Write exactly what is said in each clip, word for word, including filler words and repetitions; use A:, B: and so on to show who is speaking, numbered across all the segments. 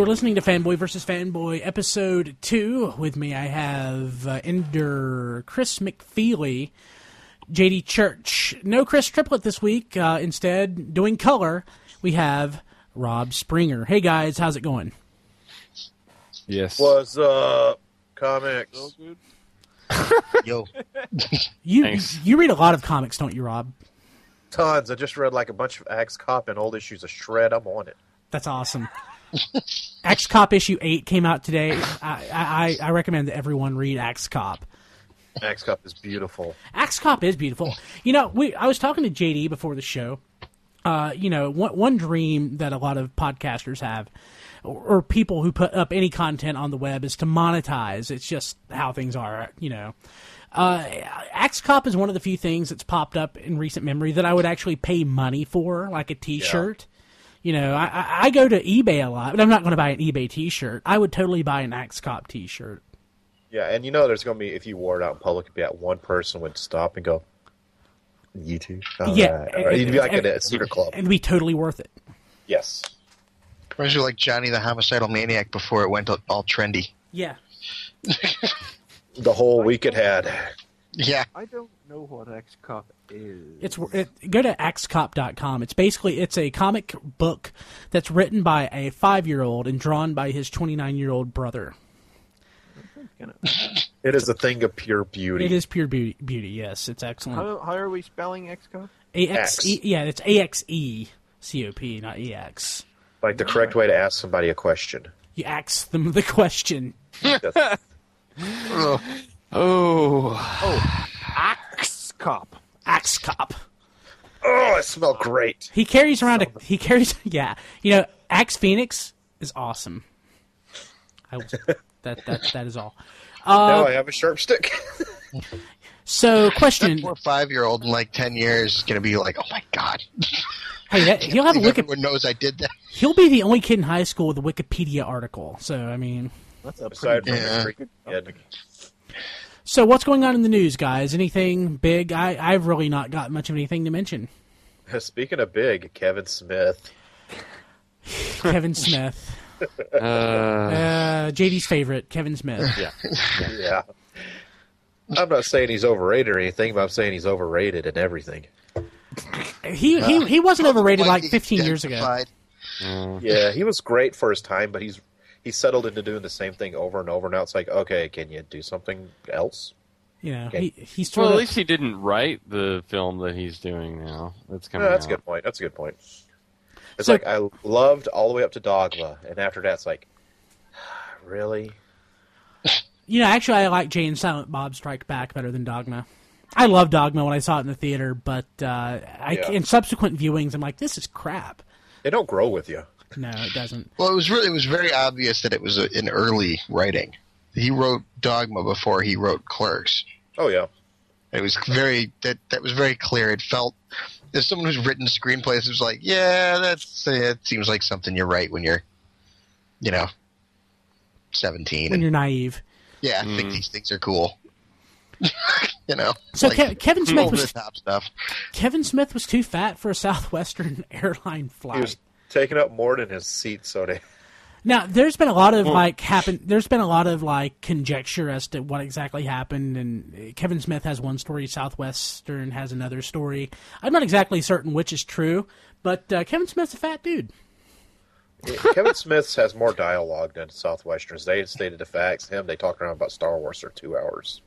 A: listening to Fanboy versus Fanboy, episode two. With me, I have uh, Ender Chris McFeely, J D Church. No Chris Triplett this week. Uh, instead, doing color, we have Rob Springer. Hey, guys, how's it going?
B: Yes.
C: What's up, comics?
D: Oh, good.
E: Yo.
A: You
B: Thanks.
A: you read a lot of comics, don't you, Rob?
C: Tons. I just read like a bunch of Axe Cop and old issues of Shred. I'm on it.
A: That's awesome. Axe Cop issue eight came out today. I, I, I recommend that everyone read Axe Cop.
C: Axe Cop is beautiful.
A: Axe Cop is beautiful. You know, we I was talking to J D before the show. Uh, you know, one, one dream that a lot of podcasters have, or, or people who put up any content on the web, is to monetize. It's just how things are, you know. Uh, Axe Cop is one of the few things that's popped up in recent memory that I would actually pay money for, like a T-shirt. Yeah. You know, I, I, I go to eBay a lot, but I'm not going to buy an eBay T-shirt. I would totally buy an Axe Cop T-shirt.
C: Yeah, and you know there's going to be, if you wore it out in public, it'd be that one person would stop and go, you too? All
A: yeah.
C: Right. Or you'd be like
A: and,
C: at a secret club.
A: It'd be totally worth it.
C: Yes.
E: Reminds you like Johnny the Homicidal Maniac before it went all trendy.
A: Yeah.
C: The whole week it had.
E: Yeah.
D: I don't know what Axe Cop is.
A: It's it, go to axe cop dot com. It's basically it's a comic book that's written by a five-year-old and drawn by his twenty-nine-year-old brother.
C: It is a thing of pure beauty.
A: It is pure beauty. beauty yes, it's excellent.
D: How, how are we spelling Axe Cop?
A: A X E, yeah, it's A X E C O P, not E X.
C: Like the correct way to ask somebody a question.
A: You ask them the question.
C: That's-
E: Ugh.
B: Oh.
D: Oh, Axe Cop.
A: Axe Cop.
C: oh, it smelled great.
A: He carries around a he carries yeah. You know, Axe Phoenix is awesome. I, that that that is all.
C: now
A: Uh,
C: I have a sharp stick.
A: so, question.
E: That poor five-year-old in like ten years is going to be like, oh my god.
A: Hey, that, he'll have a Wiki,
E: Everyone knows I did that.
A: He'll be the only kid in high school with a Wikipedia article. So, I mean,
D: That's a
C: Aside
D: pretty
C: from
E: Yeah.
C: the freaking kid.
A: so what's going on in the news, guys? Anything big? I I've really not got much of anything to mention.
C: Speaking of big, Kevin Smith.
A: Kevin Smith,
B: Uh,
A: uh, J D's favorite, Kevin Smith.
C: Yeah. yeah. I'm not saying he's overrated or anything, but I'm saying he's overrated in everything.
A: He he he wasn't overrated like fifteen years ago.
E: Identified.
B: uh,
C: Yeah, he was great for his time, but he's he settled into doing the same thing over and over. Now it's like, okay, can you do something else?
A: You know,
C: Okay.
A: he he's sort
B: well, at
A: of
B: least he didn't write the film that he's doing now. That's coming
C: Yeah, that's a
B: out.
C: good point. That's a good point. It's
A: So-
C: like I loved all the way up to Dogma, and after that, it's like, really?
A: you know. Actually, I like Jay and Silent Bob Strike Back better than Dogma. I love Dogma when I saw it in the theater, but uh, I,
C: Yeah.
A: in subsequent viewings, I'm like, this is crap.
C: They don't grow with you.
A: No, it doesn't.
E: Well, it was really it was very obvious that it was a, an early writing. He wrote Dogma before he wrote Clerks.
C: Oh yeah,
E: It was very that that was very clear. It felt as someone who's written screenplays was like, yeah, that's uh, it seems like something you write when you're, you know, seventeen.
A: When
E: And,
A: you're naive.
E: yeah, I think these things are cool. you know,
A: So
E: like,
A: Ke- Kevin Smith
E: over the
A: was
E: top stuff.
A: Kevin Smith was too fat for a Southwestern airline
C: he
A: flight.
C: was taking up more than his seat, so they.
A: Now, there's been a lot of like happen. There's been a lot of like conjecture as to what exactly happened, and Kevin Smith has one story, Southwestern has another story. I'm not exactly certain which is true, but uh, Kevin Smith's a fat dude.
C: Kevin Smith has more dialogue than Southwesterns. They stated the facts. Him, they talk around about Star Wars for two hours.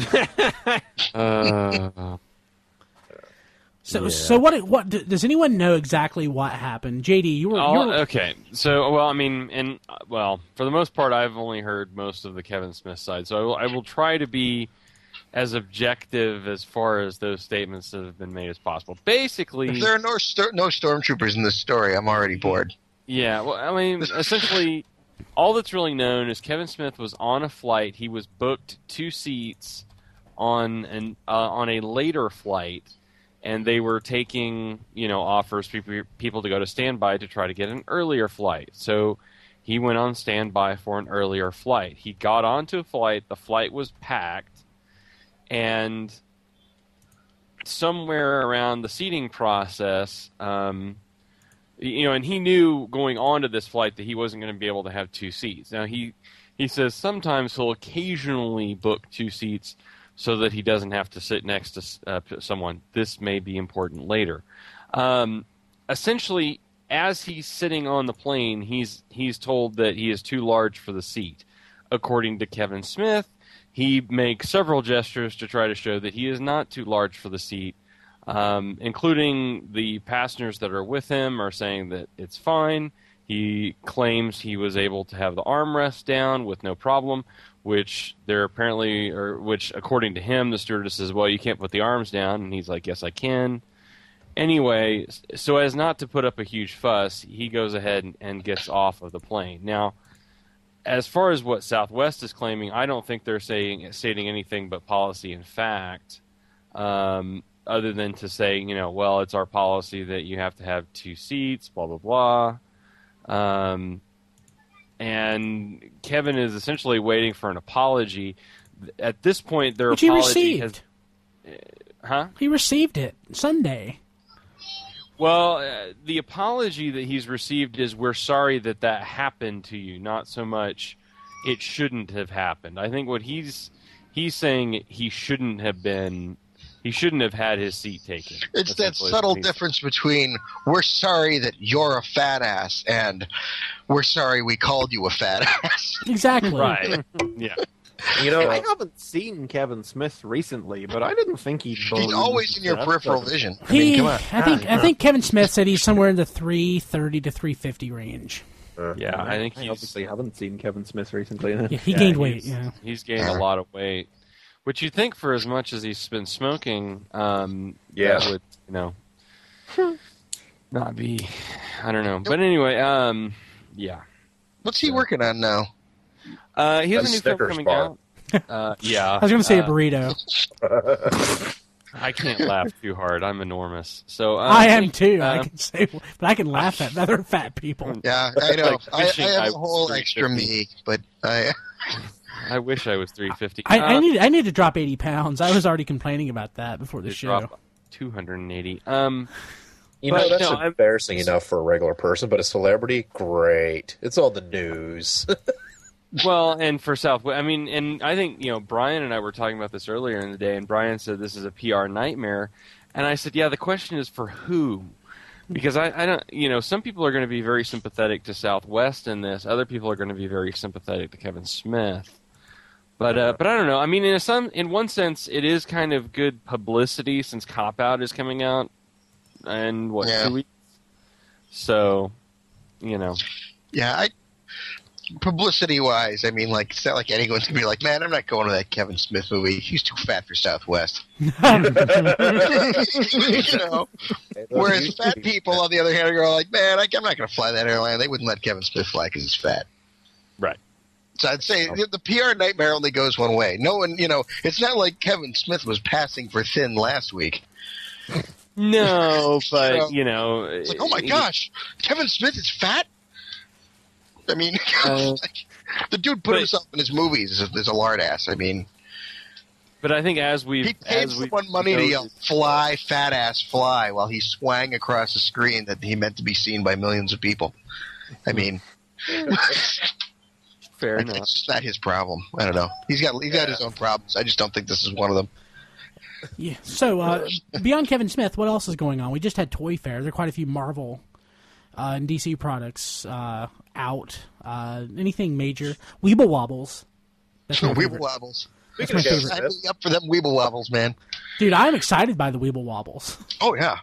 B: Uh,
A: So,
C: Yeah.
A: so what? What does anyone know exactly what happened? J D, you were. You
B: oh,
A: were
B: okay. So, well, I mean, and uh, well, for the most part, I've only heard most of the Kevin Smith side. So I will, I will try to be as objective as far as those statements that have been made as possible. Basically,
E: If there are no sto- no stormtroopers in this story, I'm already bored.
B: yeah. Well, I mean, essentially, all that's really known is Kevin Smith was on a flight. He was booked two seats on an uh, on a later flight. And they were taking, you know, offers for people to go to standby to try to get an earlier flight. So he went on standby for an earlier flight. He got onto a flight. The flight was packed. And somewhere around the seating process, um, you know, and he knew going on to this flight that he wasn't going to be able to have two seats. Now he he says sometimes he'll occasionally book two seats so that he doesn't have to sit next to uh, someone. This may be important later. Um, essentially, as he's sitting on the plane, he's he's told that he is too large for the seat. According to Kevin Smith, he makes several gestures to try to show that he is not too large for the seat, um, including the passengers that are with him are saying that it's fine. He claims he was able to have the armrest down with no problem, which they're apparently, or which according to him, the stewardess says, well, you can't put the arms down. And he's like, yes, I can. Anyway, so as not to put up a huge fuss, he goes ahead and gets off of the plane. Now, as far as what Southwest is claiming, I don't think they're saying stating anything but policy and fact, um, other than to say, you know, well, it's our policy that you have to have two seats, blah, blah, blah. Um, and Kevin is essentially waiting for an apology. At this point, their
A: Which he
B: apology
A: received.
B: has... Uh, huh?
A: He received it Sunday.
B: Well, uh, the apology that he's received is we're sorry that that happened to you, not so much it shouldn't have happened. I think what he's he's saying he shouldn't have been, he shouldn't have had his seat taken.
E: It's that
B: Essentially,
E: subtle
B: he's-
E: difference between we're sorry that you're a fat ass and we're sorry we called you a fat ass.
A: Exactly.
B: Right. Yeah.
C: You know,
D: I haven't seen Kevin Smith recently, but I didn't think he'd.
E: He's always in your peripheral vision. I
A: He,
E: mean, come on.
A: I think, I think Kevin Smith said he's somewhere in the three thirty to three fifty range.
B: Yeah, I think
D: I
B: he's,
D: obviously haven't seen Kevin Smith recently. Then.
A: Yeah, he
B: yeah,
A: gained weight.
B: he's-
A: Yeah.
B: He's gained a lot of weight. Which you think for as much as he's been smoking, um,
C: Yeah.
B: that would, you know, not be, I don't know. But anyway, um, yeah.
E: What's he working on now?
B: Uh, he has
C: A
B: a new film
C: Snickers
B: coming
C: bar.
B: out. Uh, yeah.
A: I was going to say a
B: uh,
A: burrito.
B: I can't laugh too hard. I'm enormous. So uh,
A: I am too. I
B: uh,
A: can say, but I can laugh at other fat people.
E: Yeah, I know.
B: Like
E: I, I
B: fishing,
E: have
B: I
E: a whole
B: was
E: extra
B: three fifty.
E: me, but I.
B: I wish I was three fifty.
A: I, I
B: Uh,
A: need I need to drop eighty pounds. I was already complaining about that before the
B: to
A: show.
B: drop two hundred eighty. Um,
C: you
B: but
C: know that's
B: no, I'm-
C: embarrassing enough for a regular person, but a celebrity, great. It's on the news.
B: Well, and for Southwest, I mean, and I think, you know, Brian and I were talking about this earlier in the day, and Brian said this is a P R nightmare. And I said, yeah, the question is for who? Because I, I don't, you know, some people are going to be very sympathetic to Southwest in this. Other people are going to be very sympathetic to Kevin Smith. But, uh, but I don't know. I mean, in a some, in one sense, it is kind of good publicity since Cop Out is coming out in, what,
E: Yeah.
B: two weeks? So, you know.
E: Yeah, I. Publicity wise, I mean, like, it's not like anyone's gonna be like, man, I'm not going to that Kevin Smith movie. He's too fat for Southwest. You know? Whereas fat people, on the other hand, are like, man, I, I'm not going to fly that airline. They wouldn't let Kevin Smith fly because he's fat.
B: Right.
E: So I'd say the, the P R nightmare only goes one way. No one, you know, it's not like Kevin Smith was passing for thin last week.
B: No, but,
E: So,
B: you know.
E: It's like, oh my
B: it-
E: gosh, Kevin Smith is fat? I mean,
B: Uh,
E: the dude put
B: but-
E: himself in his movies as, as a lard ass. I mean,
B: But I think as we
E: he paid
B: as we
E: someone money to yell, fly, fat ass, fly, while he swang across the screen that he meant to be seen by millions of people. I mean,
B: fair
E: it's
B: enough.
E: just not his problem. I don't know. He's got he's got his own problems. I just don't think this is one of them.
A: Yeah. So uh, beyond Kevin Smith, what else is going on? We just had Toy Fair. There are quite a few Marvel uh, and D C products uh, out. Uh, anything major? Weeble Wobbles. That's my
E: Weeble
A: favorite.
E: Wobbles.
C: Speaking
A: my
C: of Kevin
A: favorite.
E: I'm
C: Smith,
E: really up for them Weeble Wobbles, man.
A: Dude, I'm excited by the Weeble Wobbles.
E: Oh yeah.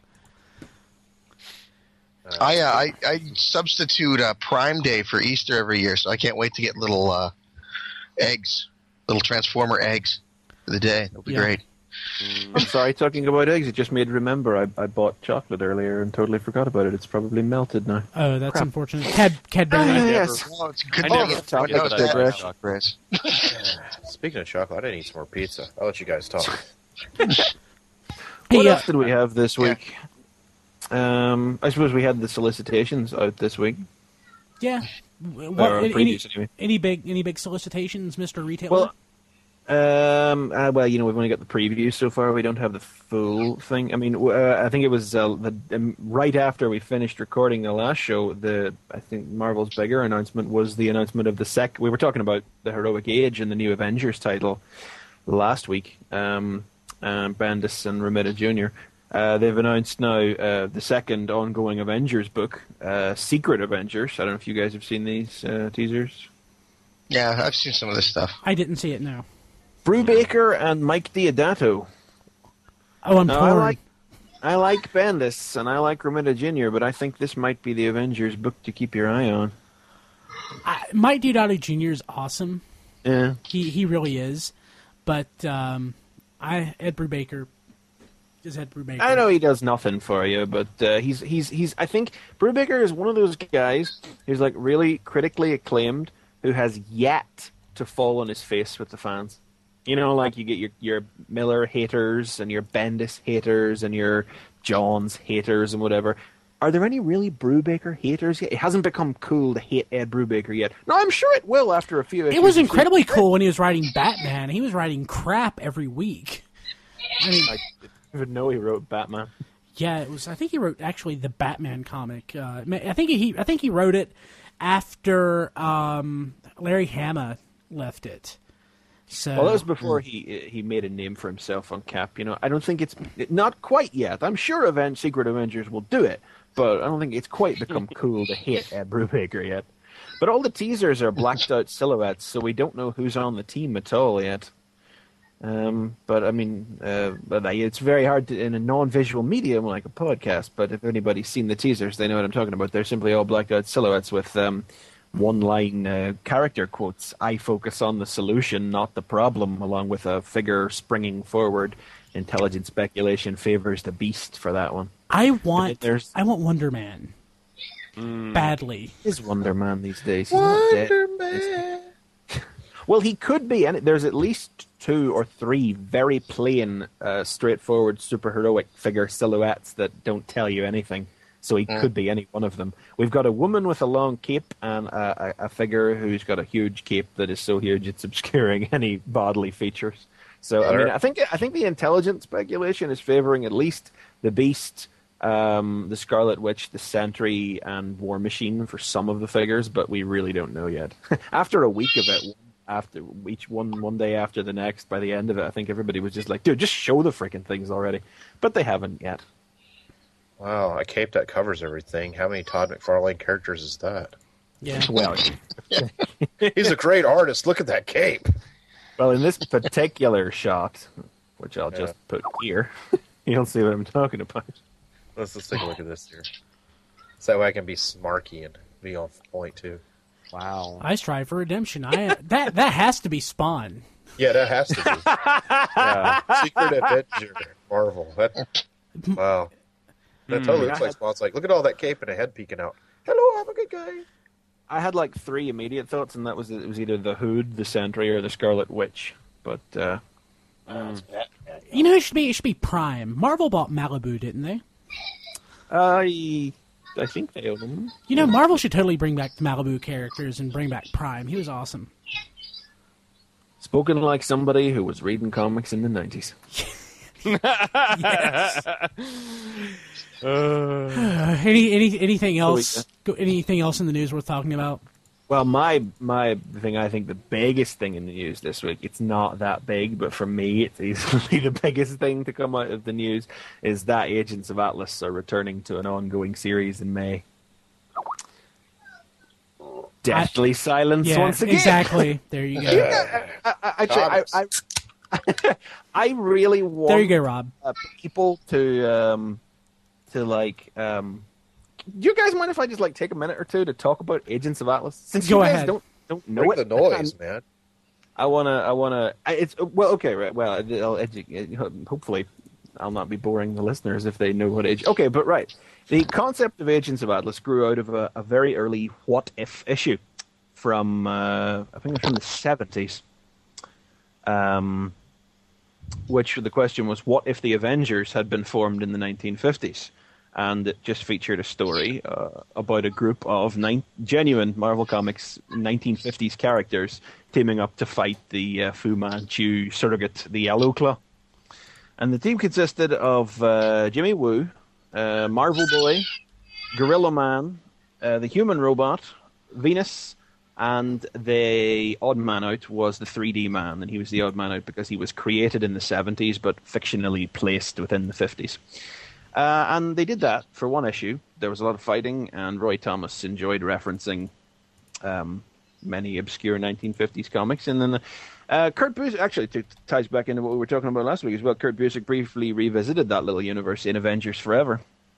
C: uh,
E: I, uh, I I substitute uh, Prime Day for Easter every year, so I can't wait to get little uh, eggs, little Transformer eggs for the day. That'll be
A: Yeah.
E: great.
D: I'm sorry, talking about eggs, it just made me remember I, I bought chocolate earlier and totally forgot about it. It's probably melted now.
A: Oh, that's
D: Crap.
A: unfortunate. Cad Cadbury.
D: Ah,
B: never-
D: yes.
E: Well, it's good
B: I
E: to
B: never
E: get
B: forget
E: that
B: that I
E: digress.
B: like
E: Chris.
C: speaking of chocolate, I didn't eat some more pizza. I'll let you guys talk.
D: What
A: Hey, uh,
D: else did we have this week? Um, I suppose we had the solicitations out this week.
A: yeah. What,
D: Or
A: any,
D: previous, anyway.
A: any big any big solicitations, Mister Retailer?
D: Well, Um, uh, well, you know, we've only got the preview so far. We don't have the full thing. I mean, uh, I think it was uh, the, um, right after we finished recording the last show. The I think Marvel's bigger announcement was the announcement of the sec. We were talking about the Heroic Age and the new Avengers title last week. Um, um, Bendis and Romita Junior Uh, they've announced now uh, the second ongoing Avengers book, uh, Secret Avengers. I don't know if you guys have seen these uh, teasers.
E: Yeah, I've seen some of this stuff.
A: I didn't see it, no.
D: Brubaker and Mike Deodato.
A: Oh, I'm
D: Now,
A: torn.
D: I like I like Bendis and I like Romita Junior, but I think this might be the Avengers book to keep your eye on.
A: I, Mike Deodato Junior is awesome.
D: Yeah.
A: He he really is. But um, I Ed Brubaker is Ed Brubaker.
D: I know he does nothing for you, but uh, he's he's he's. I think Brubaker is one of those guys who's like really critically acclaimed, who has yet to fall on his face with the fans. You know, like you get your your Miller haters and your Bendis haters and your Johns haters and whatever. Are there any really Brubaker haters yet? It hasn't become cool to hate Ed Brubaker yet. No, I'm sure it will after a few.
A: It was incredibly cool when he was writing Batman. He was writing crap every week. I mean,
D: I didn't even know he wrote Batman.
A: yeah, it was. I think he wrote actually the Batman comic. Uh, I think he. I think he wrote it after um, Larry Hama left it. So,
D: Well, that was before he he made a name for himself on Cap. You know, I don't think it's not quite yet. I'm sure Event Secret Avengers will do it, but I don't think it's quite become cool to hate Ed Brubaker yet. But all the teasers are blacked out silhouettes, so we don't know who's on the team at all yet. Um, but I mean, uh, but it's very hard to, in a non-visual medium like a podcast. But if anybody's seen the teasers, they know what I'm talking about. They're simply all blacked out silhouettes with um, one-line uh, character quotes. I focus on the solution, not the problem, along with a figure springing forward. Intelligent speculation favors the beast for that one.
A: I want.
D: There's-
A: I want Wonder Man badly.
D: Is Wonder Man these days? He's not dead.
C: Man.
D: Well, he could be, and there's at least two or three very plain, uh, straightforward superheroic figure silhouettes that don't tell you anything. So he
C: Mm.
D: could be any one of them. We've got a woman with a long cape and a, a, a figure who's got a huge cape that is so huge it's obscuring any bodily features. So I mean, I think I think the intelligent speculation is favoring at least the Beast, um, the Scarlet Witch, the Sentry, and War Machine for some of the figures, but we really don't know yet. After a week of it, after each one one day after the next, by the end of it, I think everybody was just like, "Dude, just show the freaking things already," but they haven't yet.
C: Wow, a cape that covers everything. How many Todd McFarlane characters is that?
A: Yeah.
D: Well,
C: He's a great artist. Look at that cape.
D: well, in this particular shot, which I'll
C: Yeah.
D: just put here, you'll see what I'm talking about.
C: Let's just take a look at this here. So that way I can be smarky and be on point too.
D: Wow.
A: I strive for redemption. I that that has to be Spawn.
C: Yeah, that has to be. Yeah. Secret Avenger, Marvel. That, wow. That totally looks like Spawn's like, look at all that cape and a head peeking out. Hello, I'm a good guy.
D: I had like three immediate thoughts, and that was it was either the Hood, the Sentry, or the Scarlet Witch. But uh,
A: You know, it should be it should be Prime. Marvel bought Malibu, didn't they?
D: I I think they own them.
A: You know, Marvel should totally bring back the Malibu characters and bring back Prime. He was awesome.
D: Spoken like somebody who was reading comics in the nineties.
A: Yes. Uh, any any anything else? Go- Anything else in the news worth talking about?
D: Well, my my thing, I think the biggest thing in the news this week, it's not that big, but for me, it's easily the biggest thing to come out of the news, is that Agents of Atlas are returning to an ongoing series in May. Deathly silence
A: Yeah,
D: once again.
A: exactly. There you go.
D: I, I, I, I, I, I really want
A: There you go, Rob.
D: uh, people to um, to like. Um, do you guys mind if I just like take a minute or two to talk about Agents of Atlas? Since
A: Go
D: you guys
A: ahead.
D: don't don't know
C: Make
D: it,
C: the noise, man.
D: I wanna, I wanna. I, it's well, okay, right. Well, I'll edu- hopefully, I'll not be boring the listeners if they know what age. Okay, but right, the concept of Agents of Atlas grew out of a, a very early What If issue from, uh, I think it was from the seventies. Um, which the question was, what if the Avengers had been formed in the nineteen fifties? and it just featured a story uh, about a group of nine, genuine Marvel Comics nineteen fifties characters teaming up to fight the uh, Fu Manchu surrogate, the Yellow Claw. And the team consisted of uh, Jimmy Woo, uh, Marvel Boy, Gorilla Man, uh, the Human Robot, Venus, and the odd man out was the three D Man, and he was the odd man out because he was created in the seventies but fictionally placed within the fifties. Uh, and they did that for one issue. There was a lot of fighting, and Roy Thomas enjoyed referencing um, many obscure nineteen fifties comics. And then uh, Kurt Busiek, actually t- ties back into what we were talking about last week as well. Kurt Busiek briefly revisited that little universe in Avengers Forever,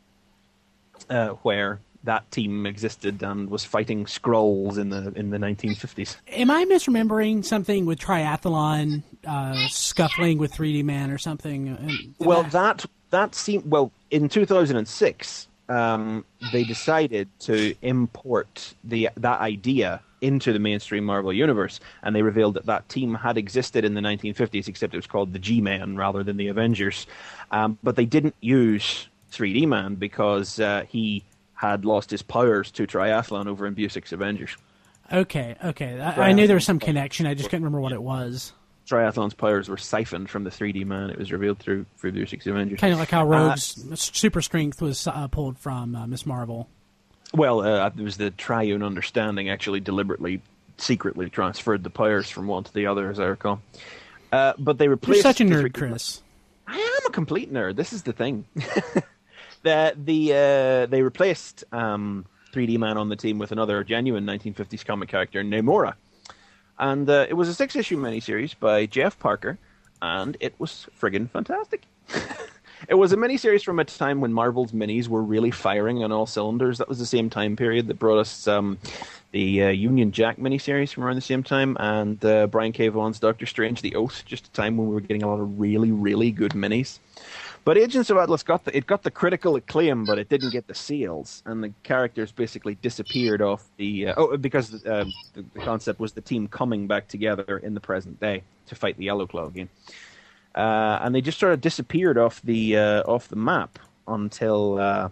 D: uh, where that team existed and was fighting Skrulls in the in the nineteen fifties.
A: Am I misremembering something with Triathlon uh, scuffling with three D Man or something? Did
D: Well,
A: that...
D: that that seemed well in two thousand six. Um, they decided to import the that idea into the mainstream Marvel universe, and they revealed that that team had existed in the nineteen fifties, except it was called the G-Men rather than the Avengers. Um, but they didn't use three D Man because uh, he had lost his powers to Triathlon over in Busiek's Avengers.
A: Okay, okay. I, I knew there was some connection. I just couldn't remember what it was.
D: Triathlon's powers were siphoned from the three D Man. It was revealed through through Busiek's Avengers.
A: Kind of like how Rogue's uh, super strength was uh, pulled from uh, Miss Marvel.
D: Well, uh, it was the Triune Understanding actually deliberately, secretly transferred the powers from one to the other, as I recall. Uh, but they replaced.
A: You're such a nerd,
D: three-
A: Chris.
D: I am a complete nerd. This is the thing. the the uh, they replaced um, three D Man on the team with another genuine nineteen fifties comic character, Namora. And uh, it was a six-issue miniseries by Jeff Parker, and it was friggin' fantastic. It was a miniseries from a time when Marvel's minis were really firing on all cylinders. That was the same time period that brought us um, the uh, Union Jack miniseries from around the same time, and uh, Brian K. Vaughan's Doctor Strange, The Oath, just a time when we were getting a lot of really, really good minis. But Agents of Atlas got the, it got the critical acclaim, but it didn't get the sales, and the characters basically disappeared off the... Uh, oh, because uh, the, the concept was the team coming back together in the present day to fight the Yellow Claw again. Uh, and they just sort of disappeared off the uh, off the map until uh,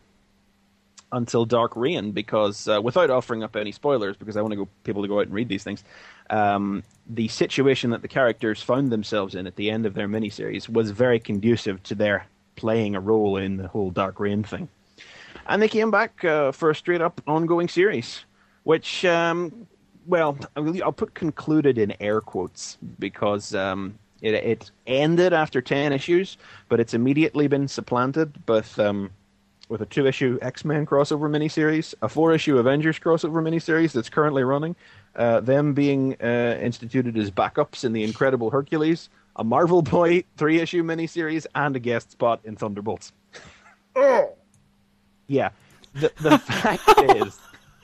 D: until Dark Reign, because uh, without offering up any spoilers, because I want to go people to go out and read these things, um, the situation that the characters found themselves in at the end of their miniseries was very conducive to their playing a role in the whole Dark Reign thing. And they came back uh, for a straight-up ongoing series, which, um, well, I'll put concluded in air quotes, because... Um, It, it ended after ten issues, but it's immediately been supplanted with um, with a two-issue X-Men crossover miniseries, a four-issue Avengers crossover miniseries that's currently running, uh, them being uh, instituted as backups in The Incredible Hercules, a Marvel Boy three-issue miniseries, and a guest spot in Thunderbolts.
C: Oh!
D: Yeah. The, the fact is...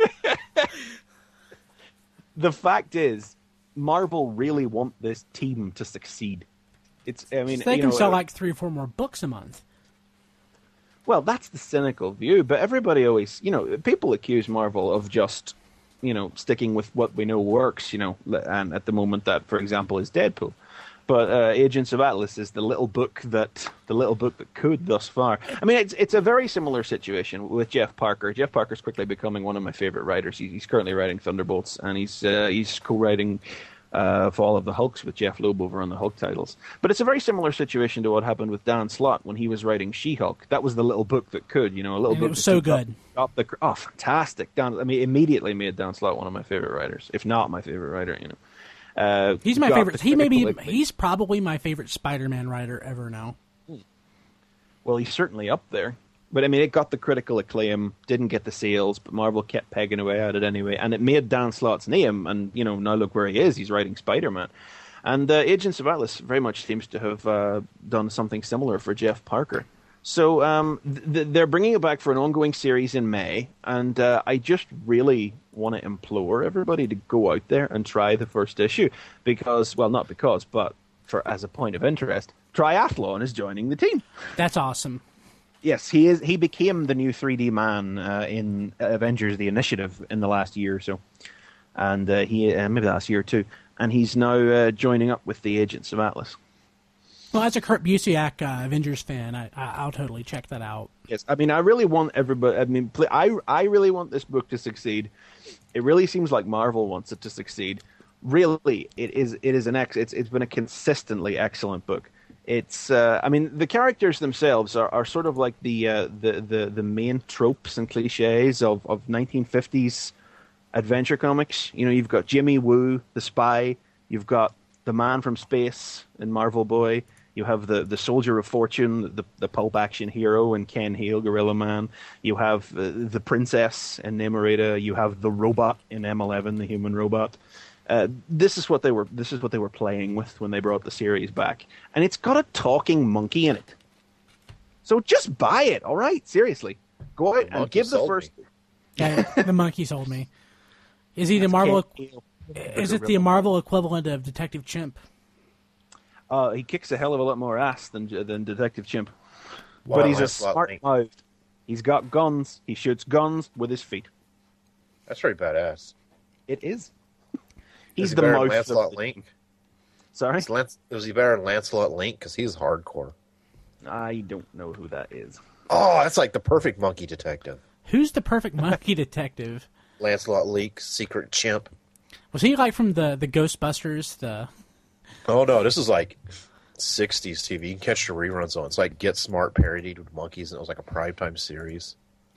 D: the fact is... Marvel really want this team to succeed. It's, I mean,
A: So they
D: you
A: can
D: know,
A: sell
D: uh,
A: like three or four more books a month.
D: Well, that's the cynical view, but everybody always, you know, people accuse Marvel of just, you know, sticking with what we know works, you know, and at the moment that, for example, is Deadpool. But uh, Agents of Atlas is the little book that the little book that could thus far. I mean, it's it's a very similar situation with Jeff Parker. Jeff Parker's quickly becoming one of my favorite writers. He's, he's currently writing Thunderbolts, and he's uh, he's co-writing uh, Fall of the Hulks with Jeff Loeb over on the Hulk titles. But it's a very similar situation to what happened with Dan Slott when he was writing She-Hulk. That was the little book that could, you know, a little
A: And
D: book.
A: it was
D: that
A: so
D: could
A: good.
D: Up, up the, oh, fantastic! Dan, I mean, immediately made Dan Slott one of my favorite writers, if not my favorite writer. You know. Uh,
A: He's my
D: got
A: favorite.
D: the
A: He may be.
D: critical-
A: He's probably my favorite Spider-Man writer ever now.
D: Well, he's certainly up there. But I mean, it got the critical acclaim, didn't get the sales, but Marvel kept pegging away at it anyway, and it made Dan Slott's name. And you know, now look where he is. He's writing Spider-Man, and uh, Agents of Atlas very much seems to have uh, done something similar for Jeff Parker. So um, th- they're bringing it back for an ongoing series in May, and uh, I just really want to implore everybody to go out there and try the first issue, because, well, not because, but for as a point of interest, Triathlon is joining the team.
A: That's awesome.
D: Yes, he is. He became the new three D man uh, in Avengers: The Initiative in the last year or so, and uh, he uh, maybe last year too, and he's now uh, joining up with the Agents of Atlas.
A: Well, as a Kurt Busiek uh, Avengers fan, I, I, I'll totally check that out.
D: Yes, I mean, I really want everybody. I mean, pl- I I really want this book to succeed. It really seems like Marvel wants it to succeed. Really, it is. It is an ex. It's it's been a consistently excellent book. It's. Uh, I mean, the characters themselves are, are sort of like the, uh, the the the main tropes and cliches of, of nineteen fifties adventure comics. You know, you've got Jimmy Woo, the spy. You've got the man from space in Marvel Boy. You have the, the soldier of fortune, the the pulp action hero in Ken Hale, Gorilla Man. You have uh, the princess in Namorita. You have the robot in M eleven, the human robot. Uh, this is what they were. This is what they were playing with when they brought the series back, and it's got a talking monkey in it. So just buy it, all right? Seriously, go out and give the first.
C: Me.
A: Yeah, the monkey sold me. Is he the
D: That's
A: Marvel?
D: Ken Hale,
A: Is it the
D: gorilla.
A: Marvel equivalent of Detective Chimp?
D: Uh, he kicks a hell of a lot more ass than than Detective Chimp,
C: Wow,
D: but he's a
C: Lancelot
D: smart
C: Link.
D: mouthed. He's got guns. He shoots guns with his feet.
C: That's pretty badass.
D: It is.
C: Is
D: He's
C: he
D: the
C: better than
D: mouth
C: Lancelot
D: of the-
C: Link?
D: Sorry,
C: Is, Lance, is he better than Lancelot Link? Because he's hardcore.
D: I don't know who that is.
C: Oh, that's like the perfect monkey detective.
A: Who's the perfect monkey detective?
C: Lancelot Link, secret chimp.
A: Was he like from the, the Ghostbusters? The
C: Oh no, this is like sixties T V. You can catch the reruns on. It's like Get Smart parodied with monkeys, and it was like a primetime series.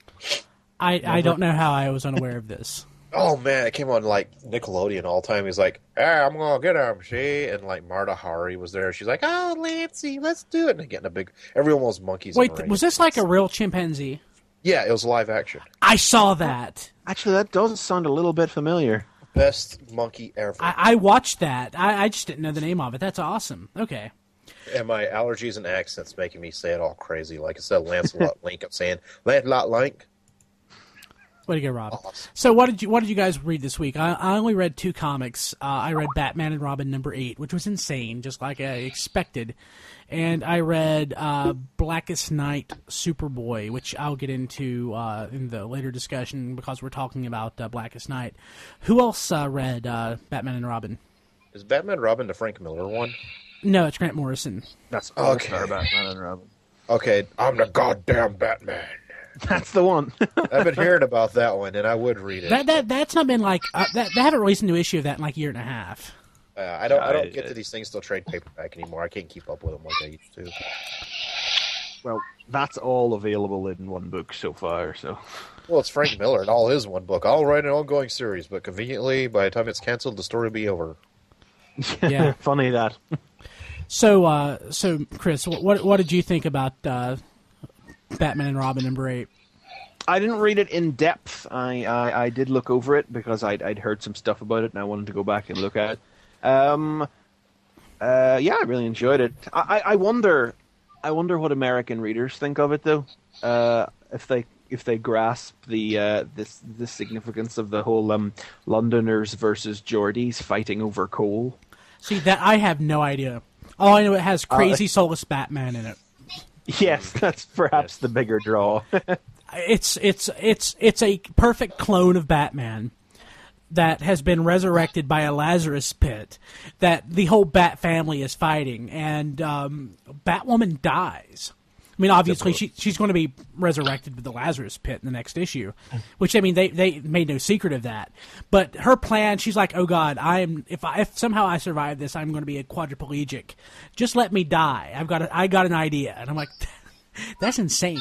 A: I I don't know how I was unaware of this.
C: Oh man, it came on like Nickelodeon all the time. He's like, "Hey, I'm gonna get him, she," and like Marta Hari was there. She's like, "Oh, Lancey, let's do it." And they get in a big. Everyone was monkeys.
A: Wait,
C: in the ring.
A: was this like a real chimpanzee?
C: Yeah, it was live action.
A: I saw that.
D: Actually, that does sound a little bit familiar.
C: Best monkey ever.
A: I, I watched that. I, I just didn't know the name of it. That's awesome. Okay.
C: And my allergies and accents making me say it all crazy. Like instead of Lancelot Link, I'm saying Lancelot Link.
A: Way to go, Rob.
C: Awesome.
A: So what did you what did you guys read this week? I, I only read two comics. Uh, I read Batman and Robin number eight, which was insane, just like I expected. And I read uh, Blackest Night Superboy, which I'll get into uh, in the later discussion because we're talking about uh, Blackest Night. Who else uh, read uh, Batman and Robin?
C: Is Batman Robin the Frank Miller one?
A: No, it's Grant Morrison.
D: That's
C: Okay.
D: All-Star Batman and Robin.
C: Okay, I'm the goddamn Batman.
D: That's the one.
C: I've been hearing about that one, and I would read it.
A: That that that's not been like uh, that. They haven't released a new issue of that in like a year and a half.
C: Uh, I don't. I
D: I-
C: don't get to these things till trade paperback anymore. I can't keep up with them like I used to.
D: Well, that's all available in one book so far. So
C: Well, it's Frank Miller and all his one book. I'll write an ongoing series, but conveniently, by the time it's canceled, the story will be over.
A: Yeah.
D: funny that.
A: So, uh, so Chris, what what did you think about uh, Batman and Robin number eight?
D: I didn't read it in depth. I, I, I did look over it because I'd, I'd heard some stuff about it and I wanted to go back and look at it. Um, uh, yeah, I really enjoyed it. I, I wonder, I wonder what American readers think of it though. Uh, if they if they grasp the uh, this the significance of the whole um, Londoners versus Geordies fighting over coal.
A: See, that I have no idea. All I know, it has crazy soulless Batman in it.
D: Yes, that's perhaps the bigger draw.
A: It's it's it's it's a perfect clone of Batman that has been resurrected by a Lazarus pit that the whole Bat family is fighting, and um, Batwoman dies. I mean, obviously, she she's going to be resurrected with the Lazarus pit in the next issue, which I mean, they, they made no secret of that. But her plan, she's like, "Oh God, I am if I, if somehow I survive this, I'm going to be a quadriplegic. Just let me die. I've got a, I got an idea." And I'm like, "That's insane."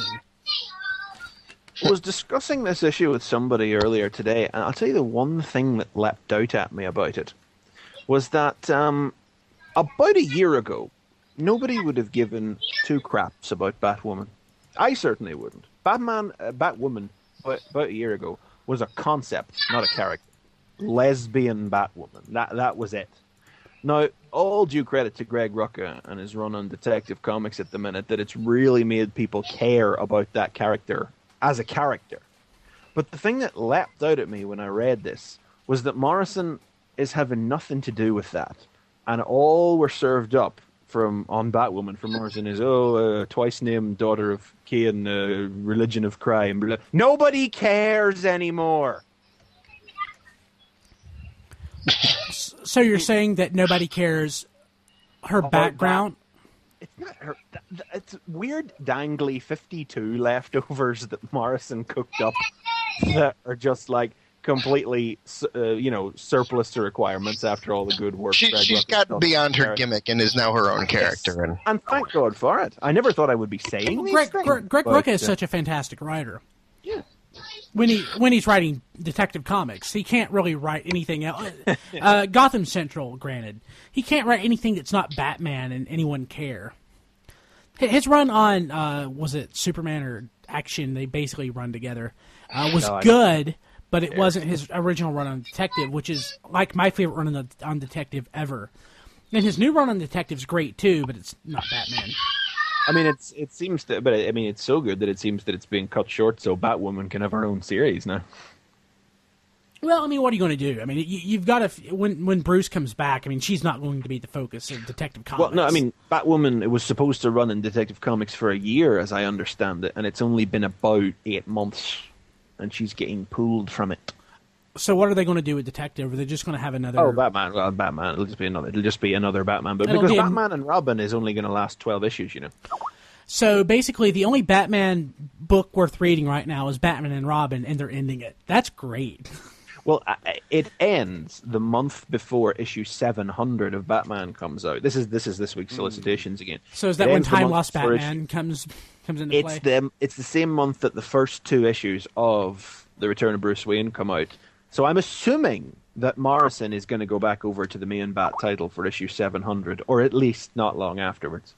D: I was discussing this issue with somebody earlier today, and I'll tell you the one thing that leapt out at me about it was that um, about a year ago, nobody would have given two craps about Batwoman. I certainly wouldn't. Batman, uh, Batwoman, about, about a year ago, was a concept, not a character. Lesbian Batwoman. That that was it. Now, all due credit to Greg Rucka and his run on Detective Comics at the minute, that it's really made people care about that character as a character. But the thing that leapt out at me when I read this was that Morrison is having nothing to do with that. And all we're served up from on Batwoman from Morrison is, oh, uh, twice named daughter of Cain, uh, religion of crime. Blah. Nobody cares anymore.
A: So you're saying that nobody cares her
D: About
A: background?
D: it's not her. th- th- It's weird, dangly fifty-two leftovers that Morrison cooked up that are just like completely, uh, you know, surplus to requirements after all the good work.
E: She,
D: Greg
E: she's
D: Rucka's
E: got
D: done.
E: beyond her gimmick and is now her own character. And
D: And thank God for it. I never thought I would be saying these
A: Greg,
D: things.
A: Greg, Greg
D: but,
A: Rucka is
D: uh,
A: such a fantastic writer.
D: Yeah.
A: When he when he's writing Detective Comics, he can't really write anything else. Uh, Gotham Central, granted, he can't write anything that's not Batman and anyone care. His run on uh, was it Superman or Action? They basically run together. Uh, was
D: No, I-
A: good, but it wasn't his original run on Detective, which is like my favorite run on, the, on Detective ever. And his new run on Detective's great too, but it's not Batman.
D: I mean, it's it seems to, but I mean, it's so good that it seems that it's being cut short, so Batwoman can have her own series now.
A: Well, I mean, what are you going to do? I mean, you, you've got to when when Bruce comes back. I mean, she's not going to be the focus of Detective Comics.
D: Well, no, I mean, Batwoman, it was supposed to run in Detective Comics for a year, as I understand it, and it's only been about eight months, and she's getting pulled from it.
A: so what are they going to do with Detective? Are they just going to have another?
D: Oh, Batman! Well, Batman. It'll just be another. It'll just be another Batman, but
A: It'll
D: because
A: be a-
D: Batman and Robin is only going to last twelve issues, you know.
A: So basically, the only Batman book worth reading right now is Batman and Robin, and they're ending it. That's great.
D: Well, I- it ends the month before issue seven hundred of Batman comes out. This is this is this week's solicitations again.
A: So is
D: It
A: that when
D: ends the
A: Time
D: month
A: Lost
D: before
A: Batman
D: issue-
A: comes comes into
D: It's
A: play?
D: the it's the same month that the first two issues of The Return of Bruce Wayne come out. So I'm assuming that Morrison is going to go back over to the main Bat title for issue seven hundred, or at least not long afterwards.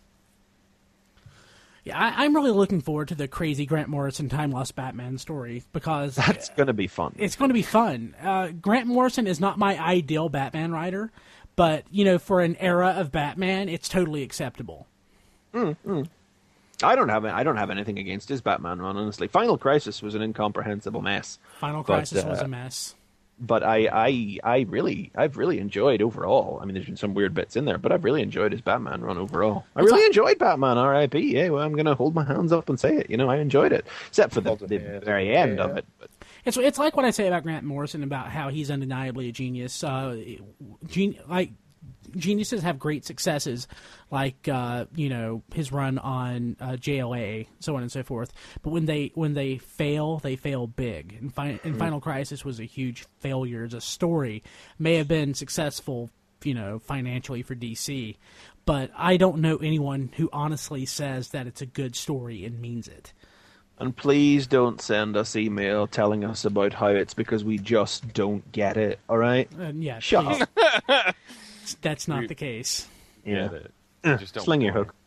A: Yeah, I, I'm really looking forward to the crazy Grant Morrison Time Lost Batman story because
D: That's going to be fun.
A: it's going to be fun. Uh, Grant Morrison is not my ideal Batman writer, but you know, for an era of Batman, it's totally acceptable.
D: I don't have I don't have anything against his Batman run, honestly. Final Crisis was an incomprehensible mess.
A: Final
D: But,
A: Crisis was
D: uh,
A: a mess.
D: But I, I, I really, I've really enjoyed overall. I mean, there's been some weird bits in there, but I've really enjoyed his Batman run overall. I really enjoyed Batman R I P Yeah, well, I'm going to hold my hands up and say it. You know, I enjoyed it, except for the,
C: Hold
D: the
C: your hands
D: very
C: up,
D: end
C: yeah.
D: of it. But
A: It's it's like what I say about Grant Morrison about how he's undeniably a genius. Uh, gen- like geniuses have great successes, like uh, you know his run on uh, J L A, so on and so forth. But when they when they fail, they fail big. And, fi- and Final Crisis was a huge failure as a story. May have been successful, you know, financially for D C, but I don't know anyone who honestly says that it's a good story and means it.
D: and please don't send us email telling us about how it's because we just don't get it. All right?
A: And yeah,
D: Shut
A: please,
D: up.
A: that's not the case.
D: Yeah.
B: Get it. Just don't
D: Sling your hook.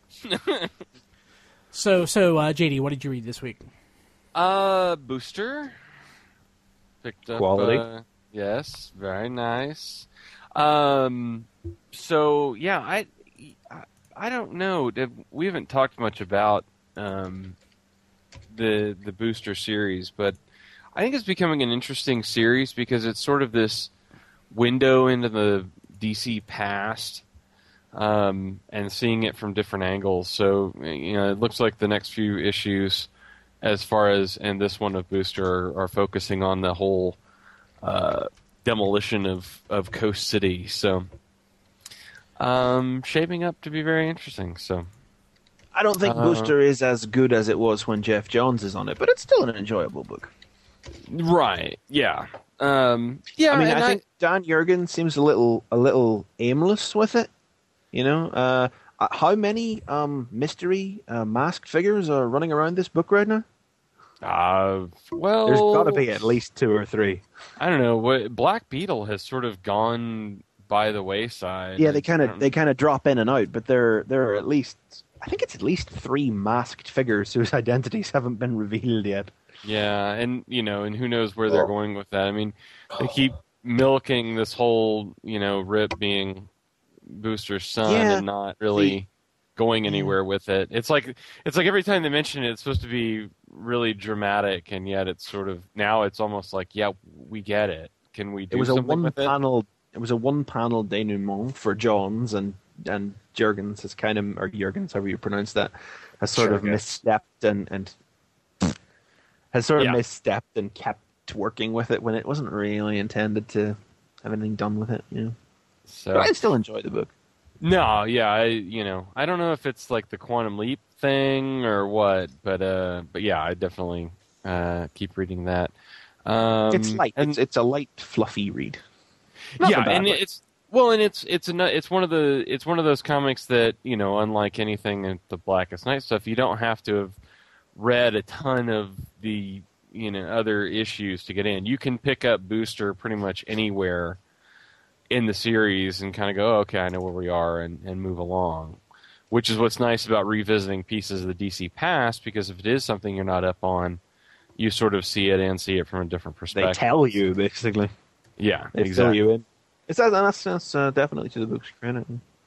A: So, so uh, J D, what did you read this week?
B: Uh, Booster. Picked up.
D: Quality.
B: Uh, yes, very nice. Um, so yeah, I, I, I don't know. We haven't talked much about um, the the Booster series, but I think it's becoming an interesting series because it's sort of this window into the D C past. Um, and seeing it from different angles. So, you know, it looks like the next few issues, as far as, and this one of Booster, are, are focusing on the whole uh, demolition of, of Coast City. So, um, shaping up to be very interesting. So,
D: I don't think
B: Uh,
D: Booster is as good as it was when Jeff Johns is on it, but it's still an enjoyable book.
B: right, yeah, um, yeah.
D: I mean,
B: and
D: I think Dan Jurgen seems a little a little aimless with it. You know, uh, uh, how many um, mystery uh, masked figures are running around this book right now?
B: uh, well,
D: There's got to be at least two or three.
B: I don't know. What Black Beetle has sort of gone by the wayside.
D: Yeah, they kind
B: I
D: of
B: don't-
D: they kind of drop in and out, but there there are at least I think it's at least three masked figures whose identities haven't been revealed yet.
B: Yeah, and you know, and who knows where they're going with that. I mean, they keep milking this whole, you know, Rip being Booster's son
D: Yeah,
B: and not really
D: the-
B: going anywhere with it. It's like it's like every time they mention it, it's supposed to be really dramatic, and yet it's sort of now it's almost like, yeah, we get it. Can we do
D: It was a
B: something
D: one
B: with it?
D: panel. It was a one panel denouement for Johns and and Jurgens has kind of or Jurgens, however you pronounce that, has sort of
C: Jurgens.
D: misstepped and and has sort of
B: Yeah.
D: misstepped and kept working with it when it wasn't really intended to have anything done with it. You know,
B: So
D: but I still enjoy the book.
B: No, yeah, I you know I don't know if it's like the Quantum Leap thing or what, but uh, but yeah, I definitely uh, keep reading that. Um,
D: It's light.
B: and,
D: It's, it's a light, fluffy read. Not
B: yeah,
D: in a bad
B: and
D: way.
B: it's well, and it's it's a, it's one of the it's one of those comics that you know, unlike anything in the Blackest Night stuff, you don't have to have read a ton of the you know other issues to get in. You can pick up Booster pretty much anywhere in the series and kind of go, oh, okay, I know where we are, and, and move along. Which is what's nice about revisiting pieces of the D C past, because if it is something you're not up on, you sort of see it and see it from a different
D: They
B: perspective.
D: tell you, basically.
B: Yeah,
D: They
B: exactly.
D: fill you in. It's that, that's, that's uh, definitely to the book's credit.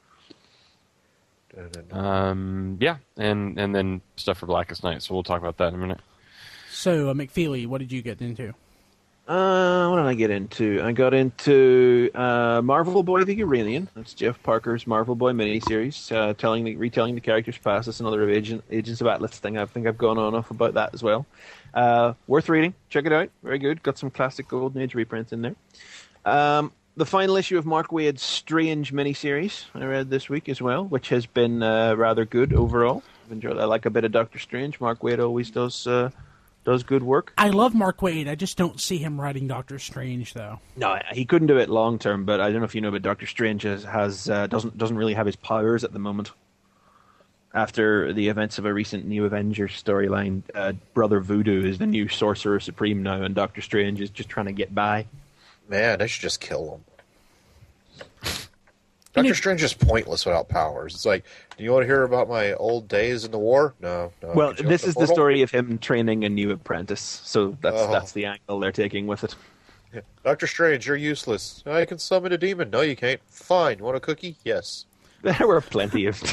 B: Um, yeah, and and then stuff for Blackest Night. So we'll talk about that in a minute.
A: So, uh, McFeely, what did you get into?
D: Uh, what did I get into? I got into uh, Marvel Boy the Uranian. That's Jeff Parker's Marvel Boy miniseries, uh, telling the, retelling the characters' past. That's another Agent, Agents of Atlas thing. I think I've gone on enough about that as well. Uh, worth reading. Check it out. Very good. Got some classic Golden Age reprints in there. Um, the final issue of Mark Waid's Strange miniseries I read this week as well, which has been uh, rather good overall. I've enjoyed. I like a bit of Doctor Strange. Mark Waid always does uh, does good work.
A: I love Mark Waid. I just don't see him writing Doctor Strange, though.
D: No, he couldn't do it long term. But I don't know if you know, but Doctor Strange has, has uh, doesn't doesn't really have his powers at the moment. After the events of a recent New Avengers storyline, uh, Brother Voodoo is the new Sorcerer Supreme now, and Doctor Strange is just trying to get by.
C: Man, they should just kill him. Doctor Strange is pointless without powers. It's like, do you want to hear about my old days in the war? No, no.
D: Well,
C: Could you
D: this
C: open
D: is the
C: portal?
D: story of him training a new apprentice, so that's
C: Oh.
D: that's the angle they're taking with it.
C: Doctor Strange, you're useless. I can summon a demon. No, you can't. Fine. You want a cookie? Yes.
D: There were plenty of.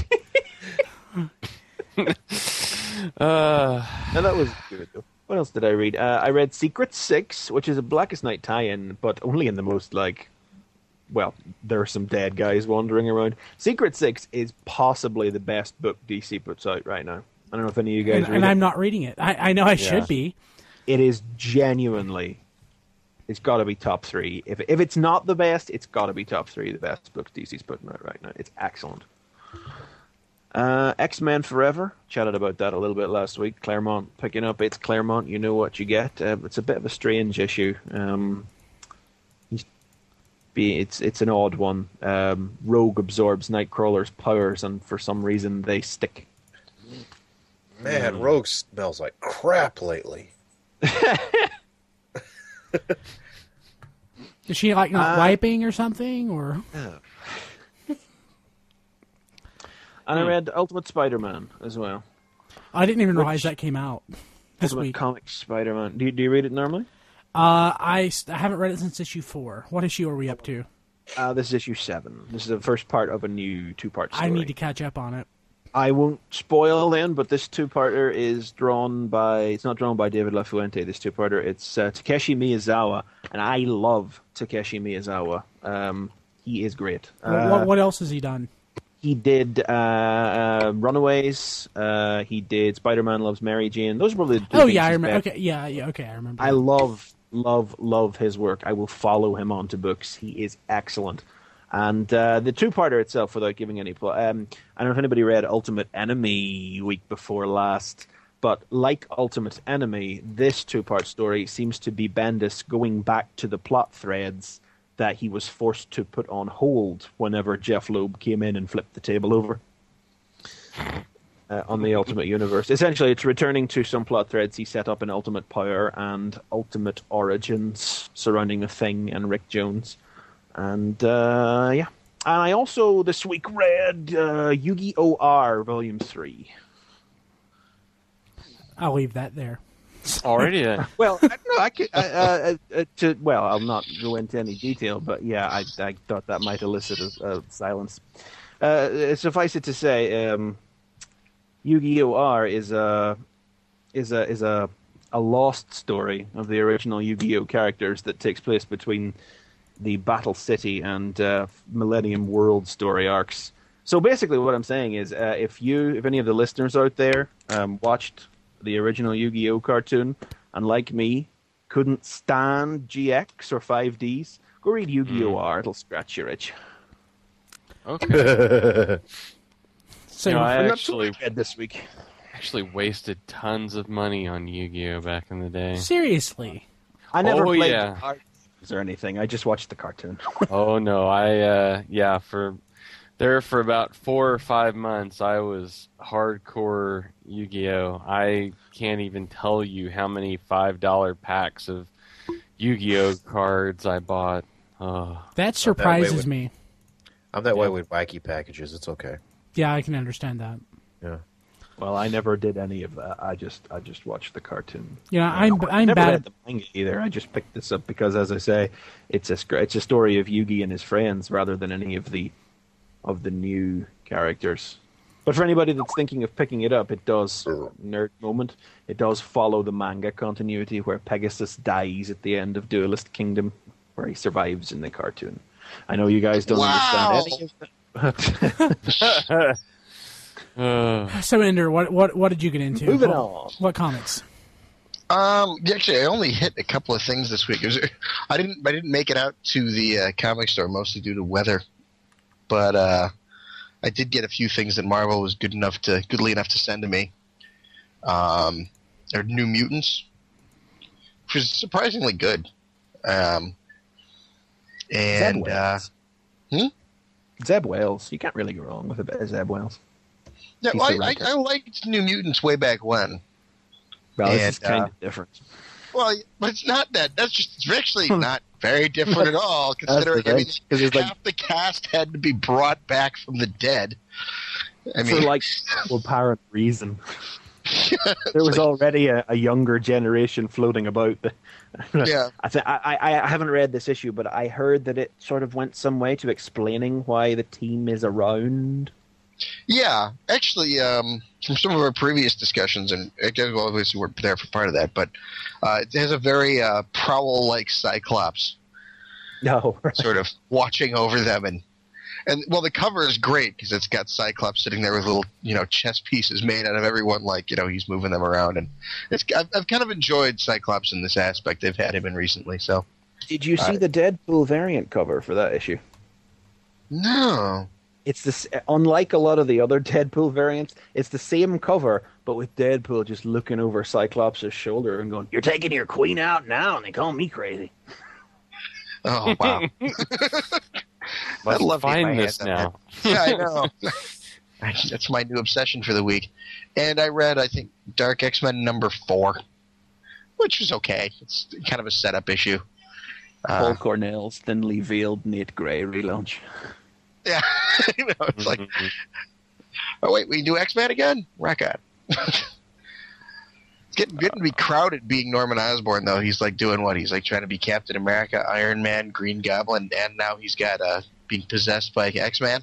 B: Uh,
D: No, that was good. Though. What else did I read? Uh, I read Secret Six, which is a Blackest Night tie-in, but only in the most like. Well, there are some dead guys wandering around. Secret Six is possibly the best book D C puts out right now. I don't know if any of you guys
A: And,
D: read
A: and
D: it.
A: I'm not reading it. I, I know I
B: Yeah.
A: should be.
D: It is genuinely. It's got to be top three. If if it's not the best, it's got to be top three. The best books D C's putting out right now. It's excellent. Uh, X-Men Forever. Chatted about that a little bit last week. Claremont picking up. It's Claremont. You know what you get. Uh, it's a bit of a strange issue. Um, he's be it's it's an odd one. Um, Rogue absorbs Nightcrawler's powers, and for some reason they stick.
C: Man, Rogue smells like crap lately.
A: Is she like not
D: Uh,
A: wiping or something? Or
D: And I read Ultimate Spider-Man as well.
A: I didn't even realize
D: Which-
A: that came out this
D: Ultimate
A: week.
D: Comics Spider-Man. Do you, do you read it normally?
A: Uh, I, s- I haven't read it since issue four. What issue are we up to?
D: Uh, this is issue seven. This is the first part of a new two-part story.
A: I need to catch up on it.
D: I won't spoil then, but this two-parter is drawn by... It's not drawn by David LaFuente, this two-parter. It's uh, Takeshi Miyazawa, and I love Takeshi Miyazawa. Um, he is great.
A: What-
D: Uh,
A: what, what else has he done?
D: He did uh, uh, Runaways. Uh, he did Spider-Man Loves Mary Jane. Those are probably the two
A: Oh
D: things
A: yeah, I
D: he's
A: remember.
D: best.
A: Okay, yeah, yeah, okay, I remember.
D: I love, love, love his work. I will follow him onto books. He is excellent. And uh, the two-parter itself, without giving any plot, um, I don't know if anybody read Ultimate Enemy week before last, but like Ultimate Enemy, this two-part story seems to be Bendis going back to the plot threads that he was forced to put on hold whenever Jeff Loeb came in and flipped the table over. Uh, on the Ultimate Universe. Essentially, it's returning to some plot threads he set up in Ultimate Power and Ultimate Origins surrounding The Thing and Rick Jones. And, uh, yeah. And I also, this week, read uh, Yu-Gi-Oh! R Volume three.
A: I'll leave that there.
B: already then.
D: Well, I, no, I could, uh, uh, uh, to, well, I'll not go into any detail, but yeah, I, I thought that might elicit a, a silence. Uh, suffice it to say, um, Yu-Gi-Oh! R is a is a is a a lost story of the original Yu-Gi-Oh! Characters that takes place between the Battle City and uh, Millennium World story arcs. So basically, what I'm saying is, uh, if you, if any of the listeners out there um, watched the original Yu-Gi-Oh! Cartoon and, like me, couldn't stand G X or five Ds, go read Yu-Gi-Oh! R. It'll scratch your itch.
B: Okay.
A: So
B: You know, I
D: I'm not
B: actually
D: too bad this week.
B: actually wasted tons of money on Yu-Gi-Oh back in the day.
A: seriously,
D: I never
B: Oh,
D: played
B: yeah.
D: the cartoons or anything. I just watched the cartoon.
B: Oh no, I uh yeah, for there for about four or five months I was hardcore Yu-Gi-Oh. I can't even tell you how many five dollar packs of Yu-Gi-Oh cards I bought. Oh.
A: that surprises
C: with-
A: me.
C: I'm that way with wacky packages. It's okay.
A: Yeah, I can understand that.
C: Yeah.
D: Well, I never did any of that. I just I just watched the cartoon.
A: You know, I'm I'm
D: never
A: bad
D: read the manga either. I just picked this up because, as I say, it's a sc- it's a story of Yugi and his friends rather than any of the of the new characters. But for anybody that's thinking of picking it up, it does nerd moment. It does follow the manga continuity where Pegasus dies at the end of Duelist Kingdom, where he survives in the cartoon. I know you guys don't
E: Wow.
D: understand any of that.
B: Uh,
A: So, Ender, what what what did you get into?
D: Moving
A: what,
D: on.
A: What comics?
E: Um, actually, I only hit a couple of things this week. It was, I didn't, I didn't make it out to the uh, comic store mostly due to weather, but uh, I did get a few things that Marvel was good enough to, goodly enough to send to me. Um, they're New Mutants, which is surprisingly good. Um, and
D: Zeb
E: uh,
D: Wells.
E: hmm?
D: Zeb Wells. You can't really go wrong with a bit of Zeb Wells.
E: yeah,
D: He's
E: well,
D: the
E: I, I,
D: writer.
E: I liked New Mutants way back when.
D: Well, this
E: And,
D: is kind
E: uh,
D: of different.
E: Well, but it's not that. That's just it's actually not very different at all, considering
D: the
E: I mean,
D: thing, 'cause it's like-
E: half the cast had to be brought back from the dead. I
D: For
E: mean,
D: like no apparent reason. There was already a, a younger generation floating about.
E: yeah,
D: I, th- I, I I haven't read this issue, but I heard that it sort of went some way to explaining why the team is around.
E: yeah. Actually, um, from some of our previous discussions, and I guess well, obviously we're there for part of that, but uh, it has a very uh, Prowl-like Cyclops
D: No,
E: sort of watching over them, and and well, the cover is great because it's got Cyclops sitting there with little you know chess pieces made out of everyone, like you know he's moving them around, and it's I've, I've kind of enjoyed Cyclops in this aspect. They've had him in recently, so
D: did you see
E: Uh,
D: the Deadpool variant cover for that issue?
E: no.
D: It's this, unlike a lot of the other Deadpool variants, it's the same cover, but with Deadpool just looking over Cyclops' shoulder and going, "You're taking your queen out now, and they call me crazy."
E: Oh wow.
B: let's
E: love to get my
B: find this
E: hands on
B: now.
E: Yeah, I know. That's my new obsession for the week. And I read, I think, Dark X-Men number four, which was okay. It's kind of a setup issue.
D: Paul
E: Uh,
D: Cornell's thinly veiled Nate Gray relaunch.
E: yeah, you know, it's like,
B: Mhm.
E: oh wait, we do X-Men again? Rock on. It's getting getting to be crowded being Norman Osborn, though. He's like doing what? He's like trying to be Captain America, Iron Man, Green Goblin, and now he's got uh, being possessed by X-Man.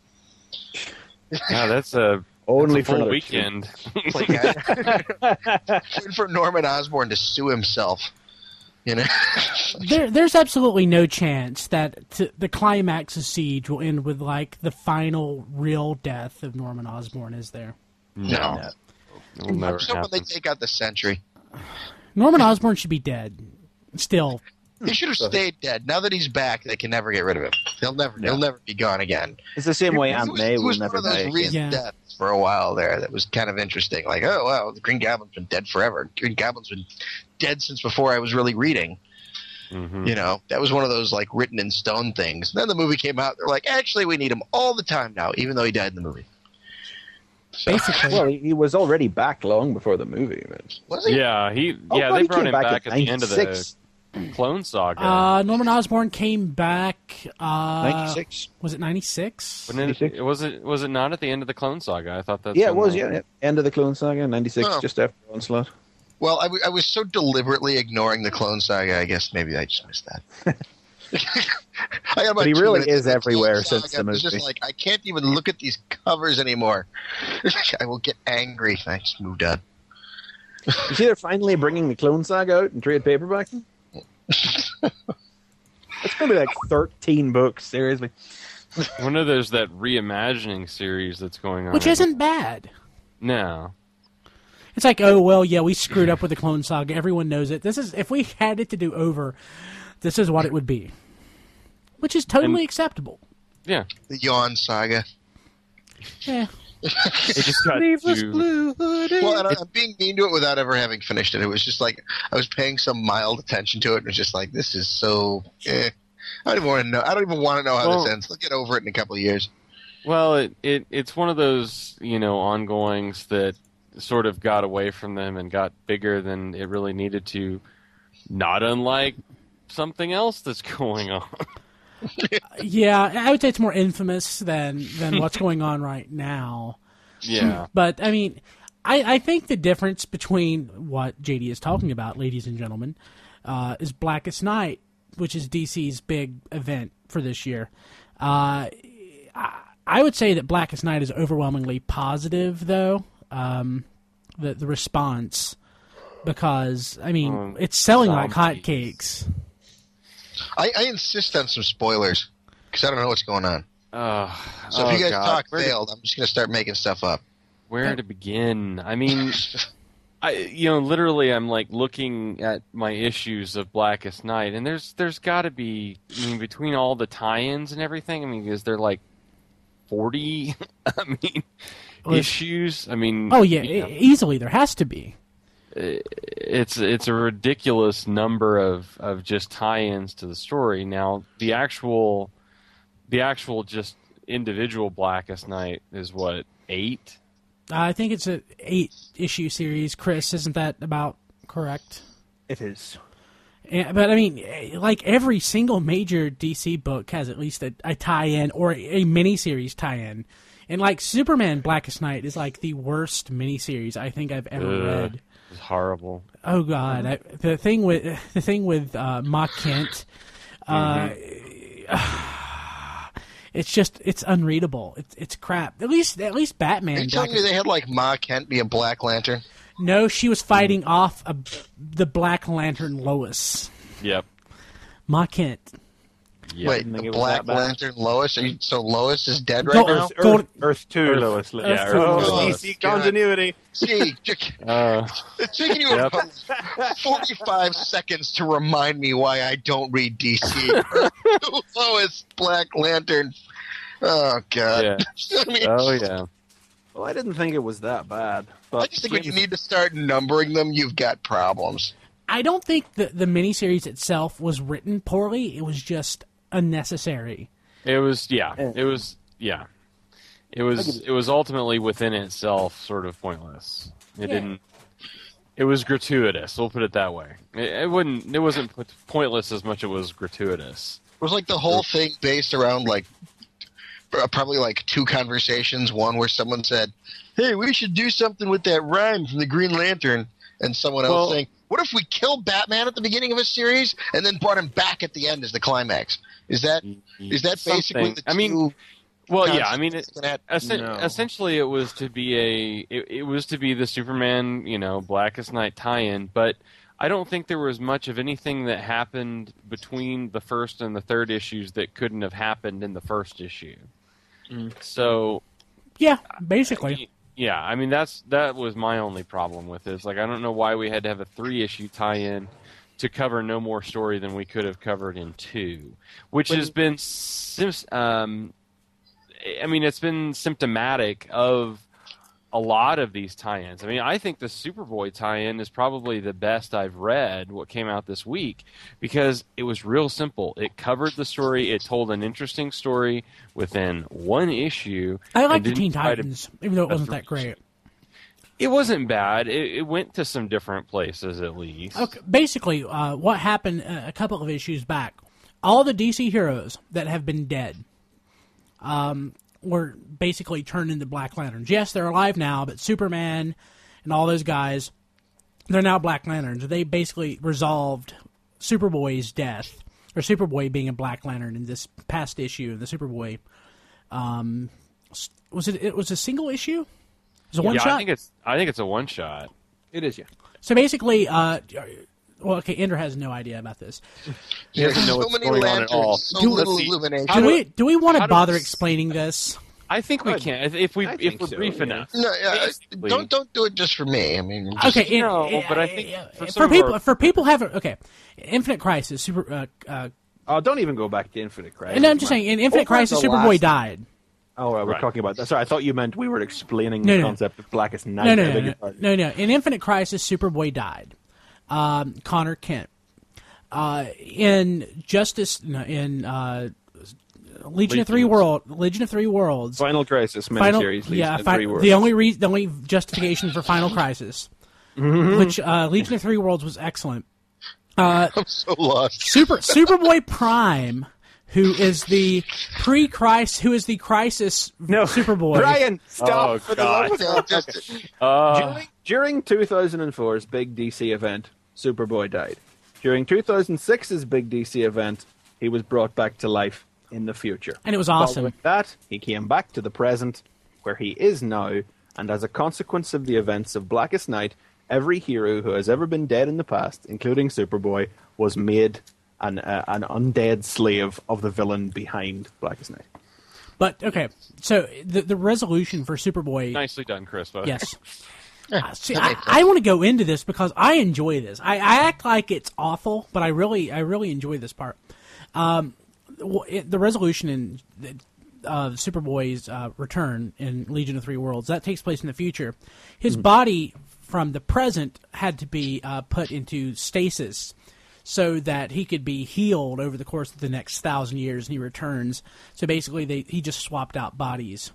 B: Yeah, that's a,
D: Only
B: that's a
D: for
B: full
D: another
B: weekend.
E: It's like, uh, waiting for Norman Osborn to sue himself. You know?
A: There, there's absolutely no chance that t- the climax of Siege will end with like the final real death of Norman Osborn. Is there?
E: No.
B: It'll never
E: I'm just hoping they
B: happen.
E: take out the Sentry.
A: Norman Osborn should be dead. Still,
E: He should have stayed dead. Now that he's back, they can never get rid of him. He'll never, he'll never be gone again.
D: It's the same way
E: He
D: Aunt
E: was,
D: May
E: he
D: will
E: was
D: never
E: one of those
D: die.
E: recent
A: Yeah.
E: deaths for a while there. That was kind of interesting. Like, oh wow, the Green Goblin's been dead forever. Green Goblin's been dead since before I was really reading.
B: Mhm.
E: You know, that was one of those like written in stone things. Then the movie came out. They're like, actually, we need him all the time now, even though he died in the movie. So,
A: basically.
D: Well, he he was already back long before the movie. But...
E: was he?
B: Yeah, he
D: Oh,
B: yeah
D: God,
B: they
D: he
B: brought
D: came
B: him
D: back
B: back,
D: in
B: at the end of the
D: ninety-six.
B: Clone Saga.
A: uh, Norman Osborn came back. Uh,
D: ninety-six.
A: Was it ninety-six?
B: Wasn't it,
D: ninety-six.
B: was it was it not at the end of the Clone Saga? I thought that's
D: Yeah, it
B: when
D: was.
B: the-
D: Yeah, yeah. End of the Clone Saga, ninety-six,
E: Oh.
D: just after Onslaught.
E: Well, I, w- I was so deliberately ignoring the Clone Saga. I guess maybe I just missed that. I got about
D: But he
E: two
D: really
E: minutes
D: is
E: into the
D: everywhere
E: Clone
D: since
E: Saga.
D: the
E: It's just
D: movie.
E: like I can't even look at these covers anymore. I will get angry. I just moved on.
D: You see, they're finally bringing the Clone Saga out in trade paperback. It's going to be like thirteen books, seriously.
B: One of those that reimagining series that's going on.
A: Which isn't bad.
B: No.
A: It's like, oh well, yeah, we screwed up with the Clone Saga. Everyone knows it. This is if we had it to do over, this is what it would be, which is totally
B: And-
A: acceptable.
B: Yeah.
E: The Yawn Saga.
A: Yeah.
B: It just got
D: Sleeveless
B: too...
D: Blue Hoodie.
E: Well, and I- I'm being mean to it without ever having finished it. It was just like I was paying some mild attention to it, and it was just like, this is so. Eh. I don't even want to know. I don't even want to know how
B: Well-
E: this ends. They'll get over it in a couple of years.
B: Well, it, it it's one of those, you know, ongoings that sort of got away from them and got bigger than it really needed to, not unlike something else that's going on.
A: Yeah, I would say it's more infamous than than what's going on right now.
B: Yeah.
A: But I mean, I, I think the difference between what J D is talking about, ladies and gentlemen, uh, is Blackest Night, which is D C's big event for this year. Uh, I, I would say that Blackest Night is overwhelmingly positive, though. Um, the the response, because I mean,
B: Um,
A: it's selling like
B: zombies.
A: hotcakes.
E: I, I insist on some spoilers because I don't know what's going on.
B: Uh,
E: So
B: oh
E: if you guys
B: God.
E: talk
B: Where to-
E: failed, I'm just going to start making stuff up.
B: Where to begin? I mean, I you know, literally, I'm like looking at my issues of Blackest Night, and there's there's got to be, I mean, between all the tie-ins and everything. I mean, is there like forty? I mean,
A: Well, it's-
B: issues. I mean,
A: Oh yeah,
B: you know,
A: e- easily there has to be.
B: it's it's a ridiculous number of, of just tie-ins to the story. Now, the actual the actual just individual Blackest Night is what, eight?
A: I think it's a eight issue series. Chris, isn't that about correct?
D: It is.
A: Yeah, but I mean, eh, like every single major D C book has at least a, a tie-in or a miniseries tie-in, and like Superman Blackest Night is like the worst miniseries I think I've ever
B: Ugh.
A: read.
B: It's horrible.
A: Oh God, I, the thing with the thing with uh, Ma Kent, uh, it's just it's unreadable. It's it's crap. At least at least
E: Are
A: Batman.
E: you telling me
A: Black-
E: they had like Ma Kent be a Black Lantern?
A: no, she was fighting off a, the Black Lantern Lois.
B: Yep.
A: Ma Kent.
B: Yep.
E: Wait,
D: didn't think
E: the
D: it was
E: Black
D: that bad.
E: Lantern Lois? Are you, so Lois is dead right
A: Go-
E: now?
D: Earth,
A: Gold-
D: Earth, Earth two,
B: Earth-
D: Lois. Lane.
B: yeah,
A: Earth two,
B: Earth-
E: Oh,
D: D C
E: God.
D: continuity.
E: Gee,
B: Uh,
E: it's taking you
B: Yep.
E: about forty-five seconds to remind me why I don't read D C. Lois, Black Lantern. Oh, God.
B: yeah.
E: I mean,
B: Oh yeah.
D: Well, I didn't think it was that bad. But
E: I just think when you need to start numbering them, you've got problems.
A: I don't think the the miniseries itself was written poorly. It was just unnecessary.
B: It was yeah. It was yeah. It was it was ultimately within itself sort of pointless. It
A: Yeah.
B: didn't. It was gratuitous. We'll put it that way. It, it wouldn't. It wasn't put- pointless as much as it was gratuitous.
E: It was like the whole thing based around like uh, probably like two conversations. One where someone said, "Hey, we should do something with that rhyme from the Green Lantern," and someone else
B: Well-
E: saying, "What if we killed Batman at the beginning of a series and then brought him back at the end as the climax?" Is that is that basically
B: Something.
E: the
B: I mean,
E: two
B: well, yeah. I mean, it,
E: concepts that-
B: essen-
D: No.
B: essentially, it was to be a. It, it was to be the Superman, you know, Blackest Night tie-in, but I don't think there was much of anything that happened between the first and the third issues that couldn't have happened in the first issue. So
A: Yeah, basically.
B: yeah, I mean that's that was my only problem with it. It's like I don't know why we had to have a three issue tie-in to cover no more story than we could have covered in two, which has been sim- um, I mean it's been symptomatic of a lot of these tie-ins. I mean, I think the Superboy tie-in is probably the best I've read what came out this week because it was real simple. It covered the story. It told an interesting story within one issue.
A: I like
B: and
A: the
B: didn't
A: Teen
B: try to-
A: Titans, even though it
B: a
A: wasn't that
B: three-
A: great.
B: It wasn't bad. It, it went to some different places at least.
A: Okay, basically, uh, what happened uh, a couple of issues back, all the D C heroes that have been dead um, were basically turned into Black Lanterns. Yes, they're alive now, but Superman and all those guys, they're now Black Lanterns. They basically resolved Superboy's death, or Superboy being a Black Lantern in this past issue of the Superboy. Um, was it? It was a single issue. It was a one
B: yeah,
A: shot.
B: I think it's. I think it's a one shot.
D: It is, yeah.
A: So basically, uh, well, okay, Ender has no idea about this.
B: He doesn't know
E: so
B: what's
E: many
B: going on
E: lanterns,
B: at all.
E: so
A: Do-
E: little
B: let's see.
E: illumination.
B: How
A: Do
B: do-
A: we do we want
B: how
A: to
B: do
A: bother
B: we-
A: explaining this?
B: I think we
D: I-
B: can if, if we
D: I
B: if
D: think
B: we're
D: so,
B: brief
D: yeah.
B: enough.
E: No, uh,
B: Basically-
E: don't don't do it just for me. I mean, just,
A: Okay,
B: No,
A: in-
B: but I
A: uh,
B: think
A: uh,
B: for
A: for,
B: some of
A: people
B: our-
A: for people have okay, Infinite Crisis, Super uh, uh,
D: Oh, don't even go back to Infinite Crisis.
A: And I'm just
D: man.
A: saying, in Infinite
D: Over
A: Crisis,
D: the
A: Superboy
D: last-
A: died.
D: Oh, uh, we're
B: Right.
D: talking about that. Sorry, I thought you meant we were explaining
A: No,
D: the
A: no.
D: concept of Blackest Night.
A: No, no,
D: I
A: no,
D: beg
A: no,
D: your pardon.
A: no, no. In Infinite Crisis, Superboy died. Um, Connor Kent. Uh, in Justice, no, in uh, Legion of Three
B: Legions.
A: World, Legion of Three Worlds.
D: Final Crisis
A: Final,
D: miniseries. Legion
A: yeah,
D: of
A: fi-
D: Three Worlds.
A: the only re- the only justification for Final Crisis,
D: Mm-hmm.
A: which uh, Legion of Three Worlds was excellent. Uh,
E: I'm so lost.
A: Super Superboy Prime, who is the pre-Crisis, who is the Crisis
D: No,
A: Superboy.
D: Brian, stop!
B: Oh,
D: for the
B: God.
D: love of
E: Yeah,
D: God.
E: just,
B: Uh,
D: During, during two thousand four's big D C event, Superboy died. During two thousand six's big D C event, he was brought back to life in the future.
A: And it was awesome.
D: Following that, he came back to the present, where he is now, and as a consequence of the events of Blackest Night, every hero who has ever been dead in the past, including Superboy, was made an, uh, an undead slave of the villain behind Blackest Night.
A: But okay, so the the resolution for Superboy.
B: nicely done, Chris. by the way.
A: Yes. Uh, see, I, I want to go into this because I enjoy this. I, I act like it's awful, but I really, I really enjoy this part. Um, w- it, the resolution in uh, Superboy's uh, return in Legion of Three Worlds that takes place in the future. His body from the present had to be uh, put into stasis so that he could be healed over the course of the next thousand years, and he returns. So basically, they he just swapped out bodies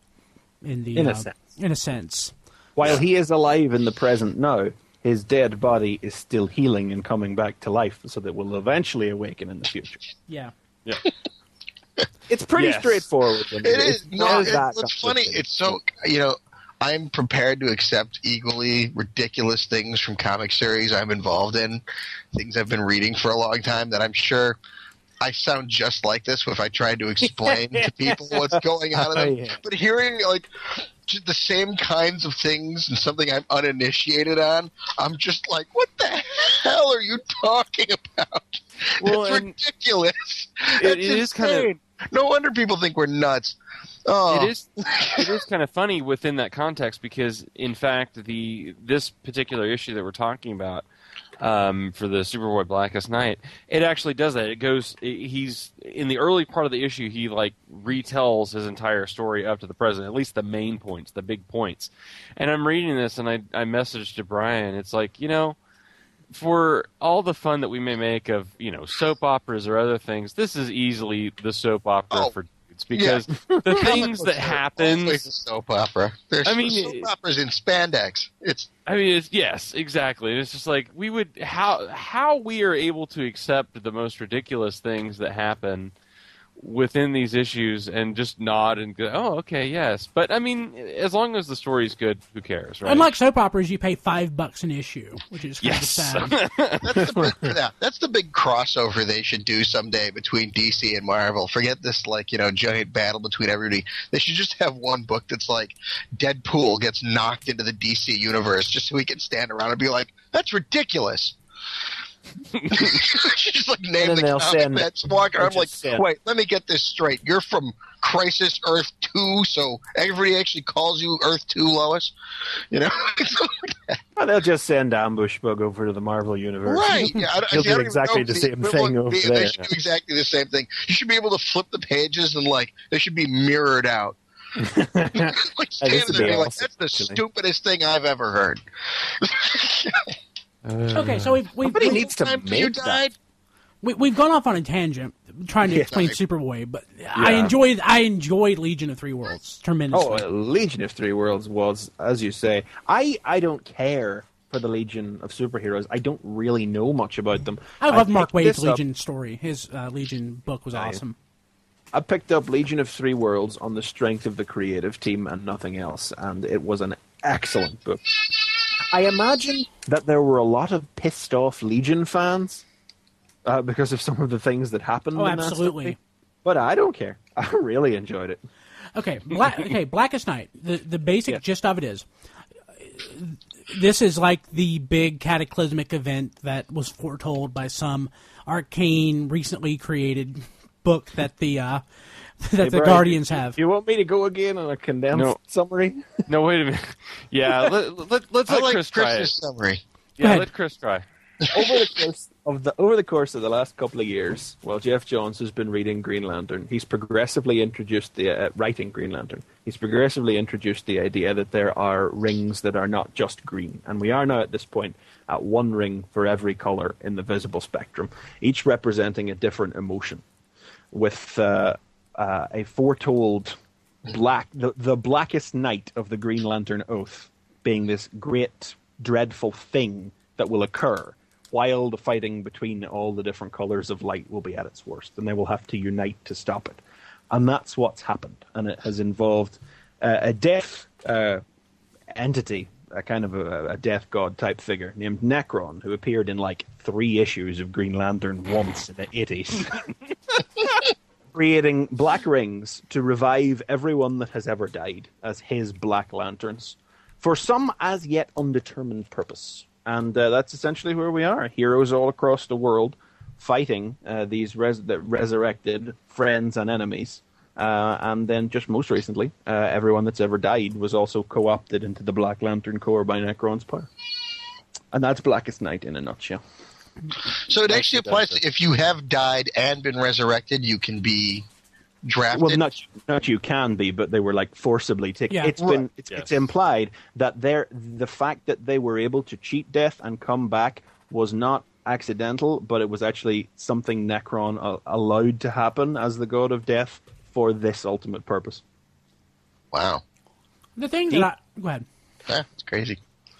A: in the
D: In a
A: uh,
D: sense.
A: in a sense.
D: While he is alive in the present now, his dead body is still healing and coming back to life, so that will eventually awaken in the future.
A: Yeah.
B: Yeah.
D: It's pretty
B: Yes.
D: straightforward. when
E: It
D: you-
E: is.
D: it's
E: No,
D: not
E: it,
D: that
E: it's funny.
D: complicated.
E: It's so, you know, I'm prepared to accept equally ridiculous things from comic series I'm involved in, things I've been reading for a long time that I'm sure I sound just like this if I tried to explain to people what's going on in them.
D: Yeah.
E: But hearing, like, just the same kinds of things and something I'm uninitiated on, I'm just like, what the hell are you talking about?
B: Well,
E: it's
B: and
E: ridiculous.
B: it
E: It's
B: is kind of-
E: insane. No wonder people think we're nuts. Oh.
B: It is it is kind of funny within that context because in fact the this particular issue that we're talking about um, for the Superboy Blackest Night, it actually does that. It goes he's in the early part of the issue he like retells his entire story up to the present, at least the main points, the big points. And I'm reading this and I I messaged to Brian, it's like, you know, for all the fun that we may make of, you know, soap operas or other things, this is easily the soap opera
E: Oh,
B: for dudes because the things that happen.
E: Always a soap opera. There's
B: I mean,
E: soap
B: it-
E: operas in spandex. It's
B: I mean, it's, yes, exactly. It's just like we would how how we are able to accept the most ridiculous things that happen within these issues and just nod and go, oh, okay, yes. But I mean, as long as the story's good, who cares, right?
A: Unlike soap operas, you pay five bucks an issue, which is kind
B: yes.
A: of sad.
E: that's the big, yeah, that's the big crossover they should do someday between D C and Marvel. Forget this like, you know, giant battle between everybody. They should just have one book that's like Deadpool gets knocked into the D C universe just so we can stand around and be like, that's ridiculous. Just like name
D: And
E: the
D: then they'll
E: comic
D: send-
E: that's walking around
D: they'll
E: like,
D: just send-
E: wait, let me get this straight. You're from Crisis Earth two, so everybody actually calls you Earth two, Lois. You know,
D: Well, they'll just send Ambush Bug over to the Marvel universe.
E: right? Yeah, I, don't-
D: He'll
E: see, I
D: do
E: don't even
D: exactly
E: know
D: the
E: if
D: same
E: equivalent
D: thing
E: would
D: over
E: be-
D: there.
E: They should do exactly the same thing. You should be able to flip the pages and like they should be mirrored out. like standing
D: would
E: there,
D: be
E: be like,
D: awesome,
E: that's the
D: actually.
E: stupidest thing I've ever heard.
A: Okay, so we've we've,
D: Somebody
A: we've,
D: needs to
E: Time you
D: make that.
E: died.
A: we, we've gone off on a tangent trying to
D: Yeah.
A: explain Superboy, but I enjoyed I enjoyed Legion of Three Worlds tremendously.
D: Oh, uh, Legion of Three Worlds was, as you say, I, I don't care for the Legion of superheroes. I don't really know much about them.
A: I love Mark
D: picked
A: Waid's
D: this up-
A: Legion story. His uh, Legion book was
D: Aye.
A: awesome.
D: I picked up Legion of Three Worlds on the strength of the creative team and nothing else, and it was an excellent book. I imagine that there were a lot of pissed off Legion fans uh, because of some of the things that happened.
A: Oh,
D: in that
A: absolutely.
D: story. But I don't care. I really enjoyed it.
A: Okay, Black, okay, Blackest Night. The the basic
D: Yeah.
A: gist of it is, this is like the big cataclysmic event that was foretold by some arcane, recently created book that the uh, that
D: Hey,
A: the
D: Brian,
A: Guardians
D: you-
A: have.
D: You want me to go again on a condensed
B: No.
D: summary?
B: No, wait a minute. Yeah, let, let, let's
E: I
B: let
E: like
B: Chris try it.
E: Chris's summary.
B: Yeah,
A: ahead.
B: let Chris try.
D: over the course of the over the course of the last couple of years, while Jeff Johns has been reading Green Lantern, he's progressively introduced the uh, writing Green Lantern. He's progressively introduced the idea that there are rings that are not just green, and we are now at this point at one ring for every color in the visible spectrum, each representing a different emotion, with uh, uh, a foretold black, the, the blackest night of the Green Lantern Oath being this great, dreadful thing that will occur while the fighting between all the different colors of light will be at its worst, and they will have to unite to stop it. And that's what's happened, and it has involved uh, a death uh, entity, a kind of a, a death god type figure named Necron, who appeared in like three issues of Green Lantern once in the eighties, creating black rings to revive everyone that has ever died as his Black Lanterns for some as yet undetermined purpose. And uh, that's essentially where we are. Heroes all across the world fighting uh, these res- the resurrected friends and enemies. Uh, and then just most recently, uh, everyone that's ever died was also co-opted into the Black Lantern Corps by Necron's power. And that's Blackest Night in a nutshell.
E: So it actually applies to if you have died and been resurrected, you can be drafted?
D: Well, not not you can be, but they were like forcibly taken.
A: Yeah.
D: It's
E: Right.
D: been it's,
B: Yes.
D: it's implied that they're, the fact that they were able to cheat death and come back was not accidental, but it was actually something Necron uh, allowed to happen as the god of death for this ultimate purpose.
E: Wow.
A: The thing that I... Go ahead.
E: Yeah, it's crazy.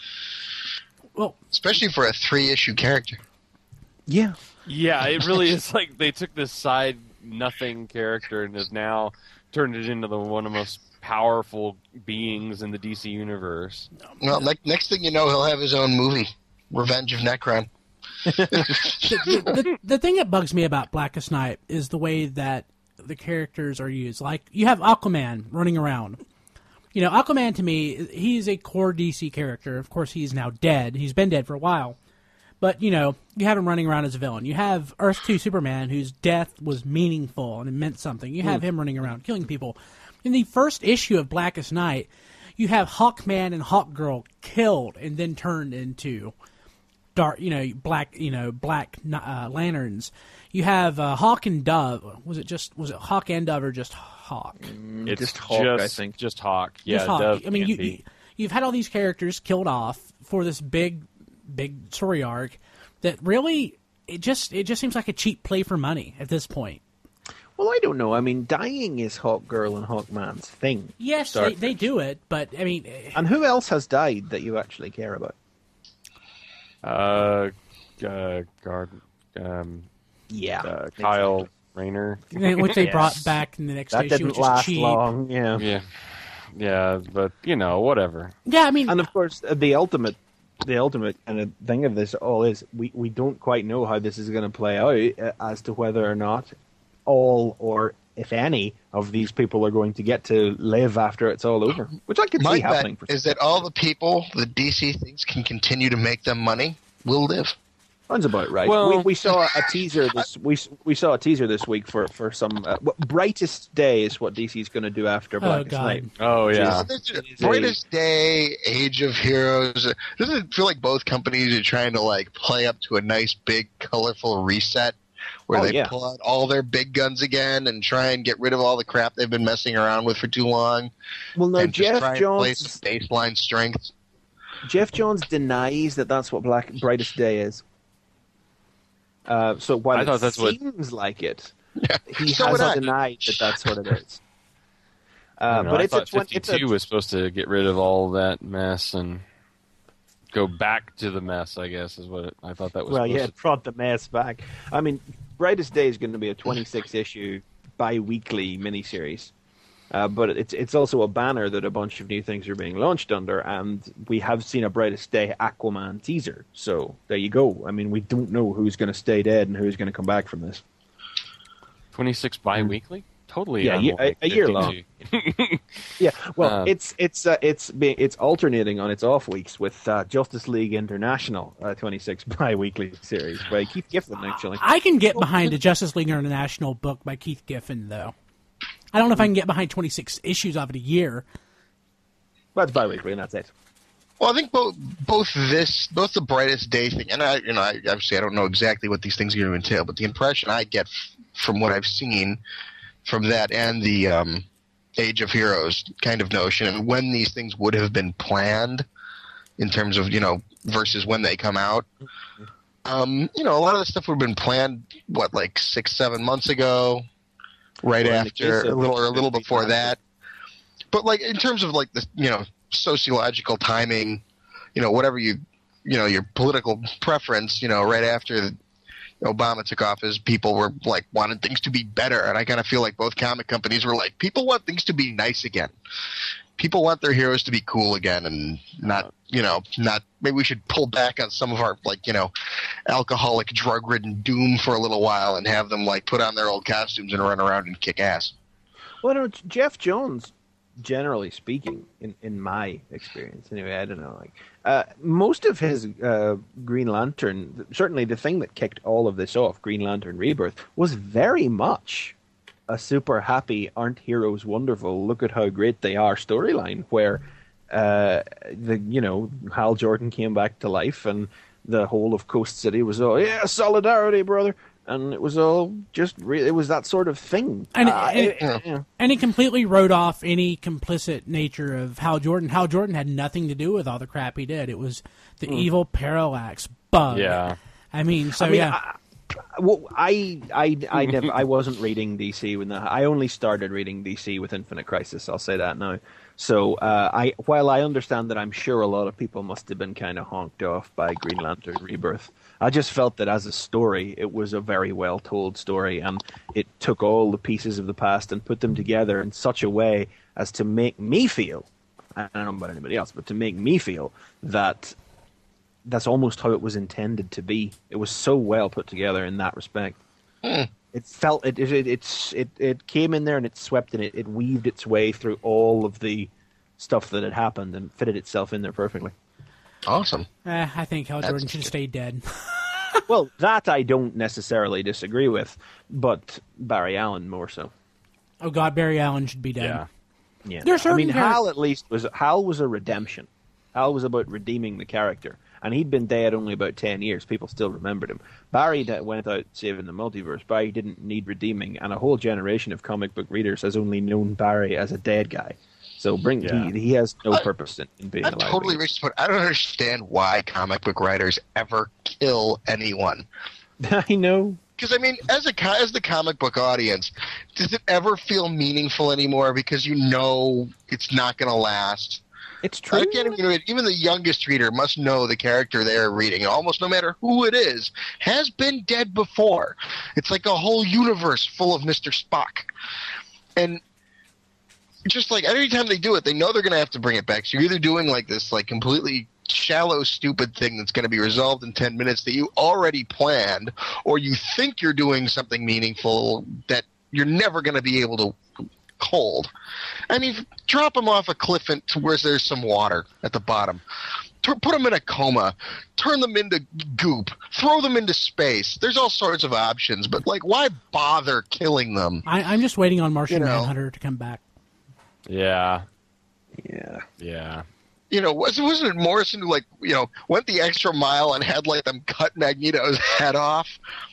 A: Well,
E: Especially for a three-issue character.
D: Yeah.
B: Yeah, it really is like they took this side nothing character and has now turned it into the one of the most powerful beings in the D C universe.
E: Well, ne- next thing you know, he'll have his own movie, Revenge of Necron.
A: the, the, the, the thing that bugs me about Blackest Night is the way that the characters are used. Like, you have Aquaman running around. You know, Aquaman, to me, he's a core D C character. Of course, he's now dead. He's been dead for a while. But, you know, you have him running around as a villain. You have Earth two Superman, whose death was meaningful and it meant something. You have him running around killing people. In the first issue of Blackest Night, you have Hawkman and Hawkgirl killed and then turned into dark, you know, black, you know, black uh, lanterns. You have uh, Hawk and Dove. Was it just was it Hawk and Dove or just Hawk?
B: It's
D: just Hawk,
B: just,
D: I think.
B: Just Hawk. Yeah,
A: Just Hawk.
B: Dove
A: I mean,
B: can't
A: you,
B: be.
A: you you've had all these characters killed off for this big, big story arc that really it just it just seems like a cheap play for money at this point.
D: Well, I don't know. I mean, dying is Hawkgirl and Hawkman's thing.
A: Yes,
D: Start
A: they, they do it, but I mean,
D: And who else has died that you actually care about?
B: Uh, uh, guard, um,
D: Yeah.
B: uh, Kyle Rayner.
A: which they
D: Yes.
A: brought back in the next
D: That
A: issue,
D: didn't
A: which is
D: last
A: cheap.
D: long. Yeah.
B: Yeah, yeah, but you know, whatever.
A: Yeah, I mean,
D: And of course, uh, the ultimate, the ultimate kind of thing of this all is we, we don't quite know how this is going to play out uh, as to whether or not all or if any of these people are going to get to live after it's all over, which I could
E: My
D: see
E: bet
D: happening. For
E: is that all the people the D C thinks can continue to make them money will live.
D: Sounds about right.
B: Well-
D: we, we saw a teaser this we we saw a teaser this week for for some uh, what, Brightest Day is what D C is going to do after
A: Oh,
D: Blackest
A: God.
D: Night.
B: Oh yeah,
E: This is-
D: is a-
E: Brightest Day, Age of Heroes. Doesn't it feel like both companies are trying to like play up to a nice, big, colorful reset where
D: Oh,
E: they
D: yeah.
E: pull out all their big guns again and try and get rid of all the crap they've been messing around with for too long?
D: Well, no,
E: and just
D: Jeff
E: try and play
D: Jones.
E: some baseline strengths.
D: Jeff Jones denies that that's what Black Brightest Day is. Uh, so while
B: I
D: it
B: thought that's what-
D: seems like it,
E: Yeah.
D: he
E: So would
D: has
E: I.
D: denied that that's what it is.
B: I
D: Uh,
B: don't know,
D: but
B: I
D: it's a,
B: thought
D: twen- it's
B: fifty-two
D: a
B: was supposed to get rid of all that mess and go back to the mess. I guess is what it, I thought that was.
D: well,
B: supposed
D: yeah,
B: to-
D: it brought the mess back. I mean, Brightest Day is going to be a twenty-six issue bi-weekly miniseries. Uh, but it's it's also a banner that a bunch of new things are being launched under, and we have seen a Brightest Day Aquaman teaser. So there you go. I mean, we don't know who's going to stay dead and who's going to come back from this.
B: twenty-six bi-weekly. Totally.
D: Yeah,
B: animal
D: a-
B: like
D: a year
B: fifty-two.
D: Yeah, well,
B: Uh,
D: it's it's uh, it's being, it's alternating on its off weeks with uh, Justice League International uh, twenty-six bi-weekly series by Keith Giffen, actually.
A: I can get behind a Justice League International book by Keith Giffen, though. I don't know if I can get behind twenty-six issues of it a year.
D: Well, it's bi-weekly, and that's it.
E: Well, I think both both this both the Brightest Day thing, and I you know I, obviously I don't know exactly what these things are going to entail, but the impression I get f- from what I've seen from that and the um, Age of Heroes kind of notion, and when these things would have been planned in terms of you know versus when they come out. Um, you know, a lot of the stuff would have been planned what like six seven months ago, right
D: Well, in the
E: after
D: case
E: a
D: of
E: little or a little
D: fifty
E: before
D: times.
E: that. But like in terms of like the you know sociological timing, you know whatever you you know your political preference, you know right after Obama took office, people were like wanted things to be better, and I kind of feel like both comic companies were like people want things to be nice again. People want their heroes to be cool again, and not you know not maybe we should pull back on some of our like you know alcoholic, drug-ridden doom for a little while and have them like put on their old costumes and run around and kick ass.
D: Well, no, Jeff Jones, generally speaking, in, in my experience, anyway, I don't know, like uh, most of his uh, Green Lantern, certainly the thing that kicked all of this off, Green Lantern Rebirth, was very much a super happy, aren't heroes wonderful, look at how great they are storyline, where uh, the you know Hal Jordan came back to life and the whole of Coast City was all, yeah, solidarity, brother. And it was all just, re- it was that sort of thing.
A: And,
D: Uh,
A: and,
D: it- yeah.
A: and he completely wrote off any complicit nature of Hal Jordan. Hal Jordan had nothing to do with all the crap he did. It was the evil Parallax bug.
B: Yeah.
A: I mean, so
D: I mean,
A: yeah.
D: I, well, I, I, I never, I wasn't reading D C when the, I only started reading D C with Infinite Crisis. I'll say that now. So, uh, I, while I understand that I'm sure a lot of people must have been kind of honked off by Green Lantern Rebirth, I just felt that as a story, it was a very well told story, and it took all the pieces of the past and put them together in such a way as to make me feel, I don't know about anybody else, but to make me feel that that's almost how it was intended to be. It was so well put together in that respect.
E: Mm.
D: It felt it it it it's, it it came in there and it swept in it. It weaved its way through all of the stuff that had happened and fitted itself in there perfectly.
E: Awesome.
A: Eh, I think Hal
E: That's
A: Jordan should have stayed dead.
D: Well, that I don't necessarily disagree with, but Barry Allen more so.
A: Oh God, Barry Allen should be dead.
B: Yeah.
D: Yeah,
A: There's
D: I mean,
A: certain charac-
D: Hal at least was Hal was a redemption. Hal was about redeeming the character, and he'd been dead only about ten years. People still remembered him. Barry that went out saving the multiverse. Barry didn't need redeeming, and a whole generation of comic book readers has only known Barry as a dead guy. So bring
B: Yeah.
D: he, he has no
E: I-
D: purpose in, in being
E: I'm
D: alive.
E: totally reached the point. I don't understand why comic book writers ever kill anyone.
D: I know.
E: Because I mean, as a co- as the comic book audience, does it ever feel meaningful anymore? Because you know it's not going to last.
D: It's true.
E: I can't even. Even the youngest reader must know the character they're reading, almost no matter who it is, has been dead before. It's like a whole universe full of Mister Spock, and just like every time they do it, they know they're going to have to bring it back. So you're either doing like this, like completely shallow, stupid thing that's going to be resolved in ten minutes that you already planned, or you think you're doing something meaningful that you're never going to be able to hold. I mean, drop them off a cliff to where there's some water at the bottom. Put them in a coma, turn them into goop, throw them into space. There's all sorts of options, but like, why bother killing them?
A: I, I'm just waiting on Martian
E: You know.
A: Manhunter to come back.
B: Yeah.
D: Yeah.
B: Yeah.
E: You know, was, wasn't it Morrison who, like, you know, went the extra mile and had, like, them cut Magneto's head off?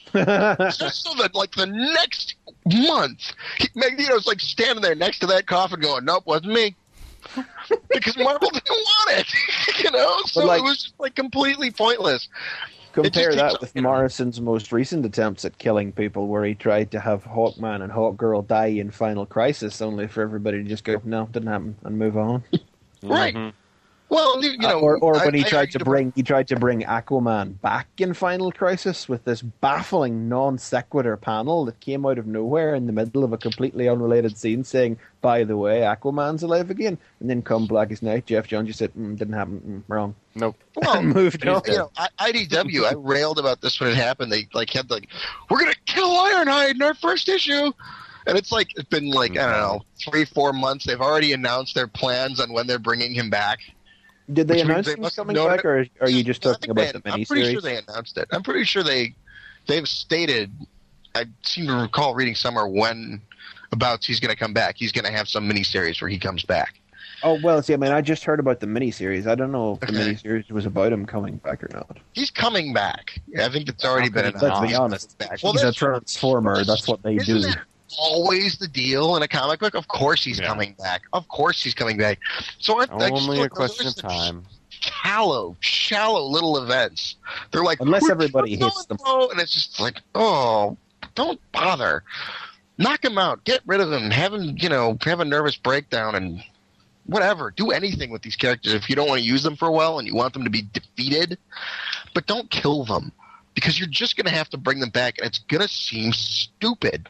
E: Just so that, like, the next month, he, Magneto's, like, standing there next to that coffin going, nope, wasn't me. Because Marvel didn't want it, you know? So
D: like-
E: it was just, like, completely pointless.
D: Compare
E: It just
D: that
E: keeps-
D: with Morrison's most recent attempts at killing people, where he tried to have Hawkman and Hawkgirl die in Final Crisis, only for everybody to just go, no, didn't happen, and move on.
E: Right.
B: Mhm.
E: Well, you know,
D: Uh, or or when
E: I-
D: he
E: I
D: tried to
E: argued
D: bring he tried to bring Aquaman back in Final Crisis with this baffling non sequitur panel that came out of nowhere in the middle of a completely unrelated scene, saying, "By the way, Aquaman's alive again," and then come Blackest Night, Jeff Jones just said, mm, "Didn't happen, mm, wrong,"
B: Nope.
E: Well,
D: and moved on.
E: you know, I, I D W, I railed about this when it happened. They like had like, we're gonna kill Ironhide in our first issue, and it's like it's been like I don't know three, four months. They've already announced their plans on when they're bringing him back.
D: Did they
E: Which means
D: announce
E: they
D: he was
E: must have
D: coming
E: known
D: back,
E: it.
D: or are you just
E: I
D: talking
E: think
D: about
E: they-
D: the
E: I'm pretty sure
D: miniseries?
E: they announced it. I'm pretty sure they they've stated. I seem to recall reading somewhere when about he's going to come back. He's going to have some miniseries where he comes back.
D: Oh, well, see, I mean, I just heard about the miniseries. I don't know if the
E: Okay.
D: miniseries was about him coming back or not.
E: He's coming back. I think it's already been
B: Let's
E: announced.
D: be
E: He's
D: honest.
E: coming back.
D: He's a
E: that's-
D: transformer. That's what they
E: Isn't
D: do.
E: that always the deal in a comic book? Of course he's
B: Yeah.
E: coming back. Of course he's coming back. So aren't I just
B: Only
E: feel
B: a
E: like those
B: question
E: are
B: of
E: such
B: time.
E: Shallow, shallow little events. They're like
D: Unless
E: "We're
D: everybody
E: killing
D: hates them."
E: so-and-so," and it's just like, oh, don't bother. Knock him out. Get rid of him. Have him, you know, have a nervous breakdown and whatever. Do anything with these characters if you don't want to use them for a while and you want them to be defeated. But don't kill them because you're just going to have to bring them back and it's going to seem stupid.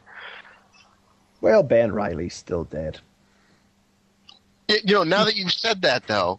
D: Well, Ben Riley's still dead.
E: It- you know, now that you've said that, though,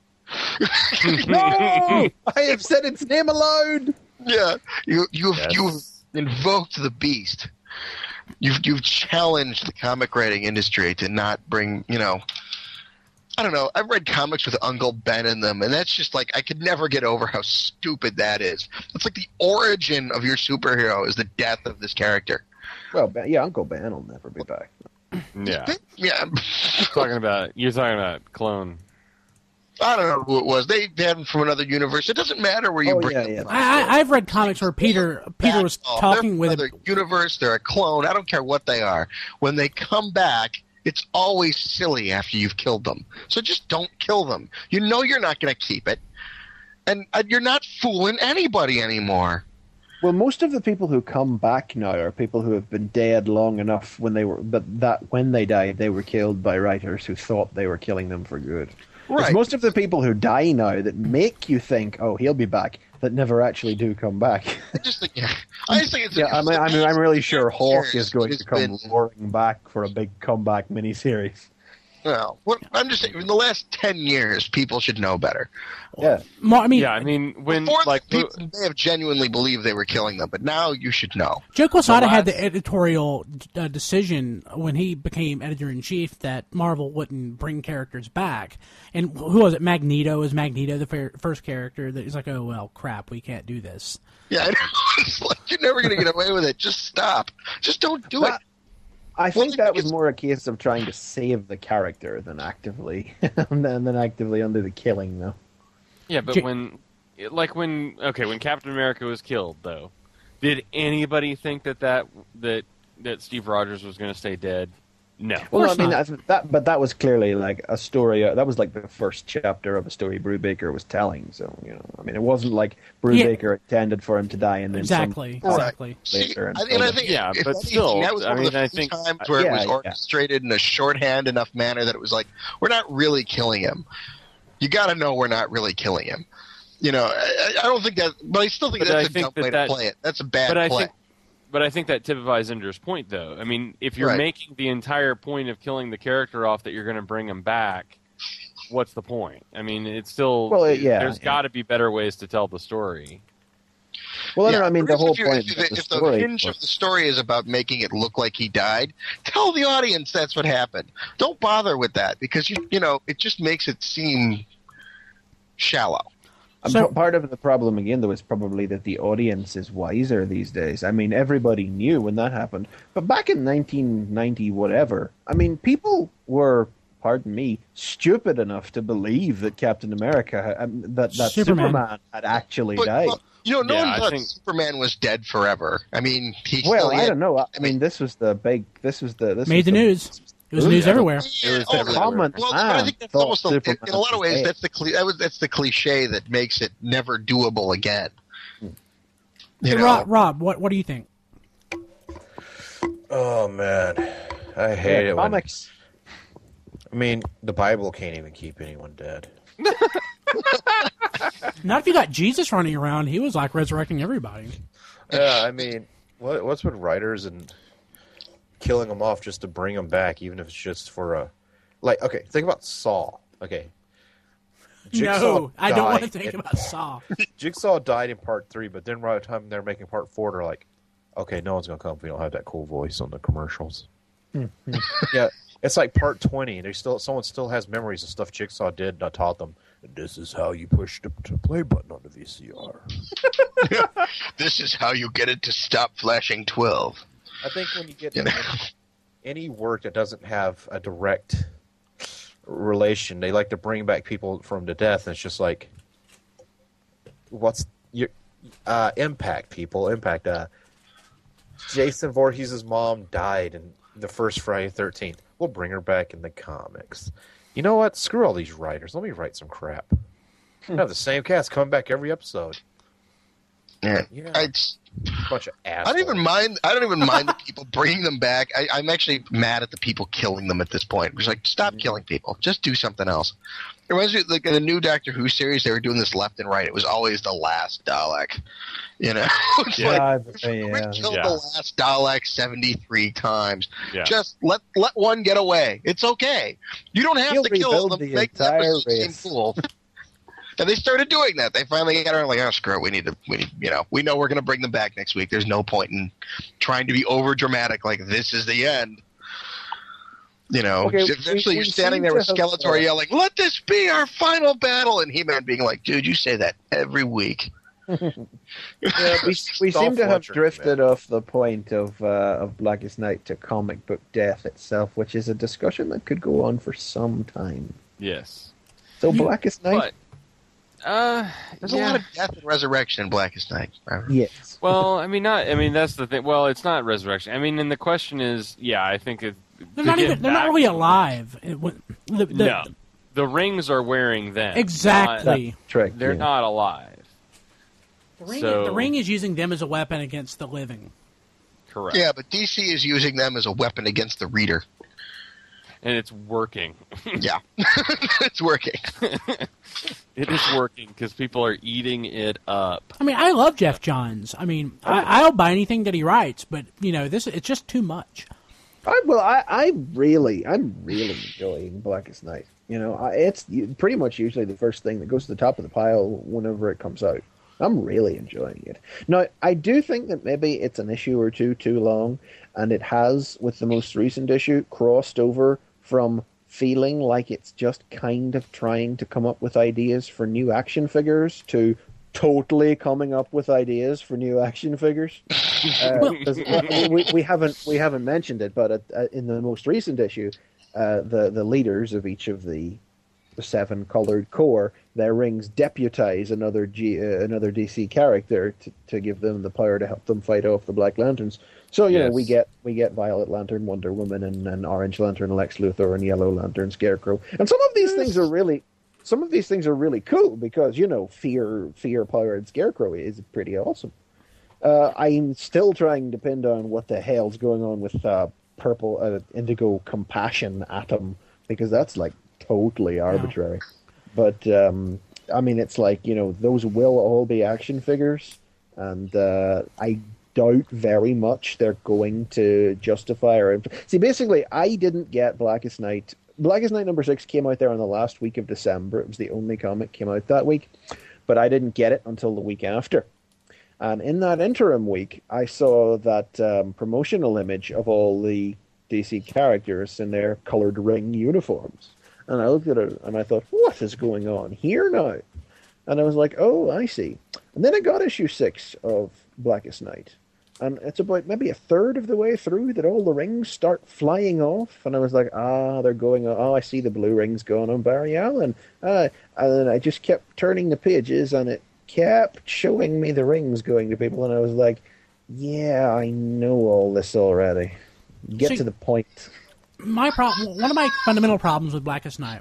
D: No! I have said its name aloud!
E: yeah, you, you've
B: Yes.
E: you've invoked the beast. You've you've challenged the comic writing industry to not bring, you know, I don't know. I've read comics with Uncle Ben in them, and that's just like I could never get over how stupid that is. It's like the origin of your superhero is the death of this character.
D: Well, Ben, yeah, Uncle Ben will never be back.
B: Yeah.
E: Yeah,
B: talking about you're talking about clone.
E: I don't know who it was. They had him from another universe. It doesn't matter where you
D: Oh,
E: bring
D: yeah,
E: them
D: yeah.
E: from.
A: I, I, I've read comics where Peter Peter was
E: Oh,
A: talking
E: they're
A: with
E: from
A: him.
E: another universe. They're a clone. I don't care what they are. When they come back, it's always silly after you've killed them. So just don't kill them. You know you're not going to keep it, and uh, you're not fooling anybody anymore.
D: Well, most of the people who come back now are people who have been dead long enough when they were, but that when they died, they were killed by writers who thought they were killing them for good.
E: Right.
D: It's most of the people who die now that make you think, oh, he'll be back, that never actually do come back.
E: I just think, yeah, I just think it's.
D: Yeah, I mean, I mean, I'm really sure Hawk
E: Years
D: is going
E: it's
D: to come
E: been-
D: roaring back for a big comeback miniseries.
E: Well, what, I'm just saying, in the last ten years, people should know better.
D: Yeah.
A: Mo- I mean,
B: Yeah, I mean when
E: Before,
B: like
E: people may have genuinely believed they were killing them, but now you should know.
A: Joe Quesada had
B: last-
A: the editorial uh, decision when he became editor in chief that Marvel wouldn't bring characters back. And who was it? Magneto is Magneto the fir- first character that he's like, oh well, crap, we can't do this.
E: Yeah, I know. It's like, you're never going to get away with it. Just stop. Just don't do it.
D: That- I
E: Well,
D: think that was
E: it's-
D: more a case of trying to save the character than actively, than, than actively under the killing, though.
B: yeah, but
A: J-
B: when like when okay when Captain America was killed though, did anybody think that that that that Steve Rogers was going to stay dead? No.
D: Well,
A: course
D: I mean,
A: not.
D: I- that, but that was clearly like a story. Uh, that was like the first chapter of a story Brubaker was telling. So you know, I mean, it wasn't like Brubaker intended for him to die and then some-
A: Exactly,
E: Right.
A: exactly.
E: See,
D: later and
E: I mean, I
D: so-
E: think,
B: Yeah,
E: if
B: but
E: anything,
B: still,
E: that was
B: I
E: one
B: mean,
E: of the
B: I
E: few
B: think-
E: times where
D: Yeah,
E: it was
D: yeah.
E: orchestrated in a shorthand enough manner that it was like, we're not really killing him. You got to know we're not really killing him. You know, I, I don't think that, but I still think
B: But
E: that's
B: I
E: a
B: think
E: dumb
B: that
E: way
B: that-
E: to play it. That's a bad
B: But I
E: play.
B: think but I think that typifies Ender's point though. I mean, if you're
E: Right.
B: making the entire point of killing the character off that you're going to bring him back, what's the point? I mean, it's still
D: Well, it- yeah,
B: there's
D: yeah.
B: got to be better ways to tell the story.
D: Well, I
E: Yeah,
D: don't know. I mean, the
E: if
D: whole
E: you-
D: point
E: If,
D: of
E: if,
D: the
E: if the
D: story.
E: hinge of the story is about making it look like he died, tell the audience that's what happened. Don't bother with that because you you know it just makes it seem shallow.
D: Um,
A: So-
D: p- part of the problem again, though, is probably that the audience is wiser these days. I mean, everybody knew when that happened, but back in nineteen ninety, whatever, I mean, people were, pardon me, stupid enough to believe that Captain America, um, that that
A: Superman.
D: Superman, had actually
E: But
D: died.
E: well, you know, no
B: Yeah,
E: one
B: I
E: thought
B: think-
E: Superman was dead forever. I mean, he
D: Well,
E: still
D: I
E: had-
D: don't know. I, I mean, this was the big. This was the. This
A: Made
D: was
A: the news. It was news
D: Yeah.
A: everywhere.
E: Yeah,
B: It was
E: oh,
B: everywhere.
D: Common
E: well, but I
D: man
E: think that's
D: thought
E: almost a, in,
D: Superman
E: in a lot of
D: was
E: ways
D: dead.
E: that's the cli- that was that's the cliche that makes it never doable again. You
A: Hey,
E: know?
A: Rob, Rob, what what do you think?
C: Oh man, I hate
D: Yeah,
C: it. When,
D: comics.
C: I mean, the Bible can't even keep anyone dead.
A: Not if you got Jesus running around. He was like resurrecting everybody.
C: Yeah, I mean, what, what's with writers and killing them off just to bring them back, even if it's just for a like? Okay, think about Saw. Okay, Jigsaw
A: No, I don't want to
C: died
A: think
C: in-
A: about Saw.
C: Jigsaw died in part three, but then right at the time they're making part four, they're like, okay, no one's gonna come if we don't have that cool voice on the commercials. Yeah, it's like part twenty. They still someone still has memories of stuff Jigsaw did. And I taught them. This is how you push the, the play button on the V C R.
E: This is how you get it to stop flashing twelve.
C: I think when you get
E: You know?
C: any work that doesn't have a direct relation. They like to bring back people from the death, and it's just like, what's your uh, impact? People impact. Uh, Jason Voorhees' mom died in the first Friday the thirteenth. We'll bring her back in the comics. You know what? Screw all these writers. Let me write some crap. Have the same cast come back every episode.
E: Yeah,
C: Yeah.
E: I just,
C: Bunch of
E: I
C: assholes.
E: don't even mind. I don't even mind the people bringing them back. I, I'm actually mad at the people killing them at this point. It's like, stop killing people. Just do something else. It reminds me, like in the new Doctor Who series, they were doing this left and right. It was always the last Dalek. You know, it's
B: Yeah.
E: like
F: Yeah,
E: we
F: yeah.
E: killed
B: Yeah.
E: the last Dalek seventy-three times.
B: Yeah.
E: Just let let one get away. It's okay. You don't have
F: He'll
E: to kill
F: rebuild
E: them.
F: the
E: Make the
F: entire
E: episode seem
F: race.
E: cool. And they started doing that. They finally got around like, oh, screw it. We need to, we need, you know, we know we're going to bring them back next week. There's no point in trying to be over dramatic. Like this is the end. You know,
F: Okay,
E: eventually
F: we-
E: you're
F: we
E: standing
F: seem
E: there
F: to
E: with
F: have,
E: Skeletor
F: uh,
E: yelling, "Let this be our final battle," and He-Man being like, "Dude, you say that every week."
F: Yeah, we, we
C: Stop
F: seem to have
C: Fletcher,
F: drifted
C: man.
F: off the point of uh, of Blackest Night to comic book death itself, which is a discussion that could go on for some time.
B: Yes.
F: So
A: You-
F: Blackest Night,
B: But uh,
E: There's
B: yeah.
E: a lot of death and resurrection in Blackest Night.
F: yes.
B: Well, I mean, not. I mean, that's the thing. Well, it's not resurrection. I mean, and the question is, yeah, I think it,
A: They're
B: to
A: not
B: get
A: even. They're not
B: back
A: really
B: to-
A: alive. It, when- the, the,
B: No, the rings are wearing them.
A: Exactly.
B: Not-
F: Trick.
B: they're
F: yeah.
B: not alive.
A: The ring,
B: So-
A: the ring is using them as a weapon against the living.
B: Correct.
E: Yeah, but D C is using them as a weapon against the reader.
B: And it's working.
E: Yeah, it's working.
B: It is working because people are eating it up.
A: I mean, I love Jeff Johns. I mean, I, I'll buy anything that he writes, but you know, this it's just too much.
F: I, well, I, I really, I'm really enjoying Blackest Night. You know, I, it's pretty much usually the first thing that goes to the top of the pile whenever it comes out. I'm really enjoying it. Now, I do think that maybe it's an issue or two too long, and it has, with the most recent issue, crossed over from feeling like it's just kind of trying to come up with ideas for new action figures to totally coming up with ideas for new action figures. Uh, 'cause, well, we, we haven't we haven't mentioned it, but at, uh, in the most recent issue, uh, the the leaders of each of the, the seven colored corps, their rings deputize another G, uh, another D C character to, to give them the power to help them fight off the Black Lanterns. So you know
B: Yes.
F: we get we get Violet Lantern, Wonder Woman, and, and Orange Lantern, Lex Luthor, and Yellow Lantern, Scarecrow. And some of these things are really some of these things are really cool because you know fear fear powered Scarecrow is pretty awesome. Uh, I'm still trying to pin down what the hell's going on with uh, purple uh, indigo compassion atom because that's like totally arbitrary. But um, I mean, it's like you know those will all be action figures, and uh, I doubt very much they're going to justify or see. Basically, I didn't get Blackest Night. Blackest Night number six came out there on the last week of December. It was the only comic came out that week, but I didn't get it until the week after. And in that interim week, I saw that um, promotional image of all the D C characters in their colored ring uniforms. And I looked at it and I thought, what is going on here now? And I was like, oh, I see. And then I got issue six of Blackest Night. And it's about maybe a third of the way through that all the rings start flying off. And I was like, ah, they're going on. Oh, I see the blue rings going on Barry Allen. Uh, and then I just kept turning the pages and it kept showing me the rings going to people. And I was like, yeah, I know all this already. Get
A: See-
F: to the point.
A: My problem, one of my fundamental problems with Blackest Night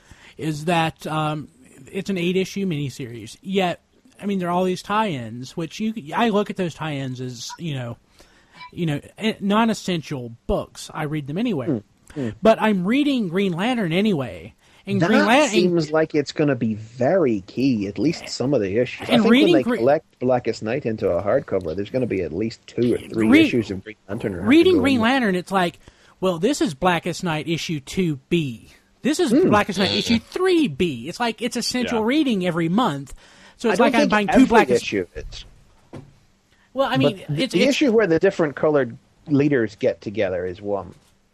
A: is that um, it's an eight-issue miniseries. Yet, I mean, there are all these tie-ins, which you I look at those tie-ins as you know, you know, non-essential books. I read them anyway,
F: mm.
A: but I'm reading Green Lantern anyway. And
F: That
A: Green Lantern
F: seems like it's going to be very key, at least some of the issues. I
A: And
F: think
A: reading
F: when they
A: Gre-
F: collect Blackest Night into a hardcover, there's going to be at least two or three
A: Re-
F: issues of Green Lantern. that have to
A: reading
F: go
A: Green
F: in.
A: Lantern, it's like, well, this is Blackest Night issue two B. This is
F: Hmm.
A: Blackest Night issue three B. It's like it's essential
B: Yeah.
A: reading every month. So
F: I
A: it's
F: don't
A: like I'm
F: think
A: buying
F: every
A: two Blackest.
F: issue of it.
A: Well, I mean,
F: But the,
A: it's,
F: the
A: it's
F: issue where the different colored leaders get together is one.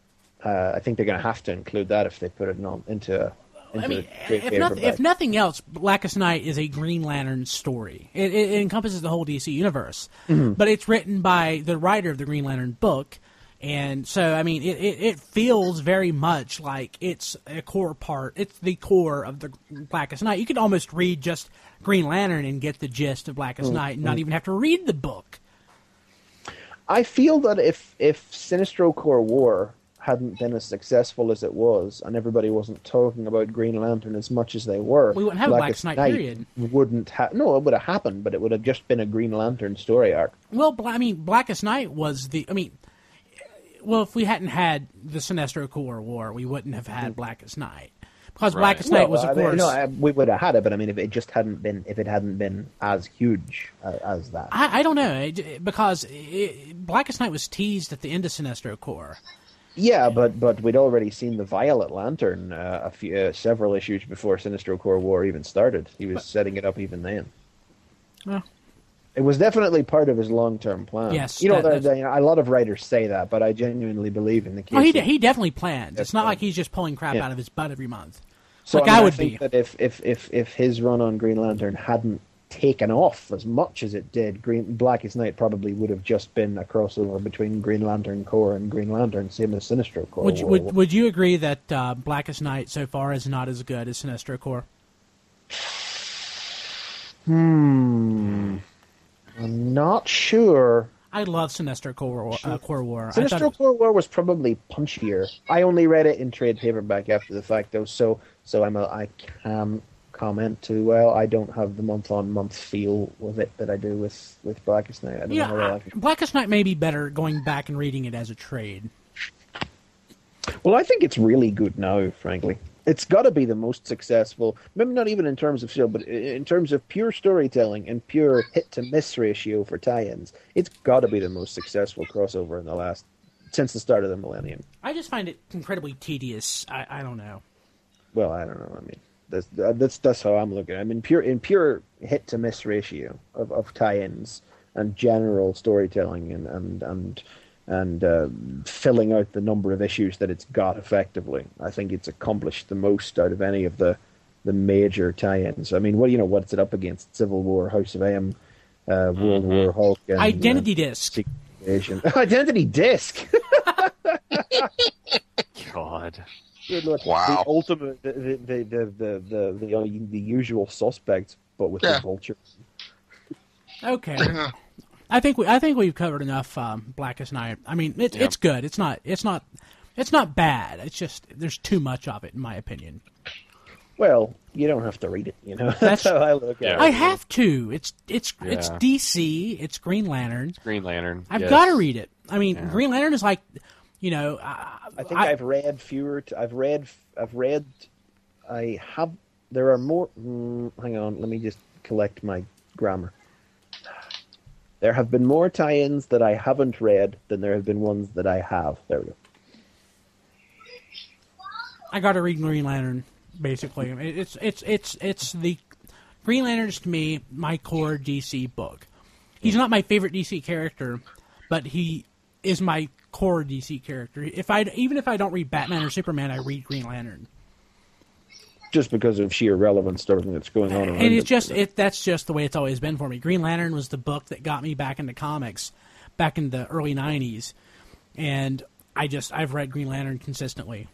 F: Uh, I think they're going to have to include that if they put it on, into. into
A: I mean,
F: a trade
A: if, nothing,
F: paperback.
A: if nothing else, Blackest Night is a Green Lantern story. It, it, it encompasses the whole D C universe,
F: Mm-hmm.
A: but it's written by the writer of the Green Lantern book, And so, I mean, it, it, it feels very much like it's a core part. It's the core of the Blackest Night. You could almost read just Green Lantern and get the gist of Blackest
F: Mm-hmm.
A: Night and not even have to read the book.
F: I feel that if if Sinestro Corps War hadn't been as successful as it was, and everybody wasn't talking about Green Lantern as much as they were,
A: We wouldn't have a Blackest Night, period.
F: Wouldn't ha- no, it would have happened, but it would have just been a Green Lantern story arc.
A: Well, Bla- I mean, Blackest Night was the. I mean, well, if we hadn't had the Sinestro Corps War, we wouldn't have had Blackest Night. Because
B: Right.
A: Blackest Night was,
F: Well,
A: of
F: I mean,
A: course.
F: no, I, we would have had it, but I mean, if it just hadn't been, if it hadn't been as huge uh, as that,
A: I, I don't know, it- because it, Blackest Night was teased at the end of Sinestro Corps.
F: yeah, but but we'd already seen the Violet Lantern uh, a few, uh, several issues before Sinestro Corps War even started. He was setting it up even then.
A: Well,
F: It was definitely part of his long-term plan.
A: Yes,
F: you know,
A: that-
F: there- there- a lot of writers say that, but I genuinely believe in the case.
A: well he,
F: of-
A: de- he definitely planned. It's not
F: fine.
A: like he's just pulling crap
F: Yeah.
A: out of his butt every month.
F: so,
A: like
F: I, mean,
A: I would
F: think
A: be.
F: that if, if if if his run on Green Lantern hadn't taken off as much as it did, Green Blackest Night probably would have just been a crossover between Green Lantern Corps and Green Lantern, same as Sinestro Corps.
A: Would you,
F: War.
A: would, would you agree that uh, Blackest Night so far is not as good as Sinestro Corps?
F: Hmm. I'm not sure.
A: I love Sinestro Corps, uh, Corps War. I thought
F: Sinestro
A: it-
F: Corps War was probably punchier. I only read it in trade paperback after the fact, though, so so I'm a, I can comment too well. I don't have the month-on-month feel with it that I do with, with Blackest Night. I don't
A: yeah,
F: know how well I
A: I-
F: can...
A: Blackest Night may be better going back and reading it as a trade.
F: Well, I think it's really good now, frankly. It's got to be the most successful, maybe not even in terms of sale, but in terms of pure storytelling and pure hit-to-miss ratio for tie-ins. It's got to be the most successful crossover in the last, since the start of the millennium.
A: I just find it incredibly tedious. I, I don't know.
F: Well, I don't know. I mean, that's that's that's how I'm looking. I mean, pure in pure hit to miss ratio of, of tie-ins and general storytelling and and and and uh, filling out the number of issues that it's got effectively. I think it's accomplished the most out of any of the the major tie-ins. I mean, what you know, what's it up against? Civil War, House of M, uh, World
B: Mm-hmm.
F: War, Hulk, and,
A: Identity
F: uh,
A: Disc.
F: Secret Invasion. Identity Disc.
B: God.
F: Good Lord.
E: Wow.
F: The ultimate, the the the the the, the, the, uh, the usual suspects, but with
E: Yeah.
F: the vulture.
A: Okay. I think we I think we've covered enough um, Blackest Night. I mean, it,
B: Yeah.
A: it's good. It's not it's not it's not bad. It's just there's too much of it in my opinion.
F: Well, you don't have to read it, you know. That's,
A: That's-
F: how I look at
B: Yeah.
F: it.
A: I have to. It's it's it's
B: Yeah.
A: D C. It's Green Lantern.
B: Green Lantern.
A: I've
B: yes.
A: got to read it. I mean,
B: Yeah.
A: Green Lantern is like, you know, I,
F: I think I, have read fewer. T- I've read. I've read. I have. There are more. Mm, hang on. Let me just collect my grammar. There have been more tie-ins that I haven't read than there have been ones that I have. There we go.
A: I got to read Green Lantern. Basically, it's it's it's it's the Green Lantern is to me my core D C book. He's not my favorite D C character, but he is my core D C character. If I even if I don't read Batman or Superman, I read Green Lantern,
F: Just because of sheer relevance to everything that's going on around
A: and it's
F: it.
A: just it. That's just the way it's always been for me. Green Lantern was the book that got me back into comics, back in the early nineties, and I just I've read Green Lantern consistently.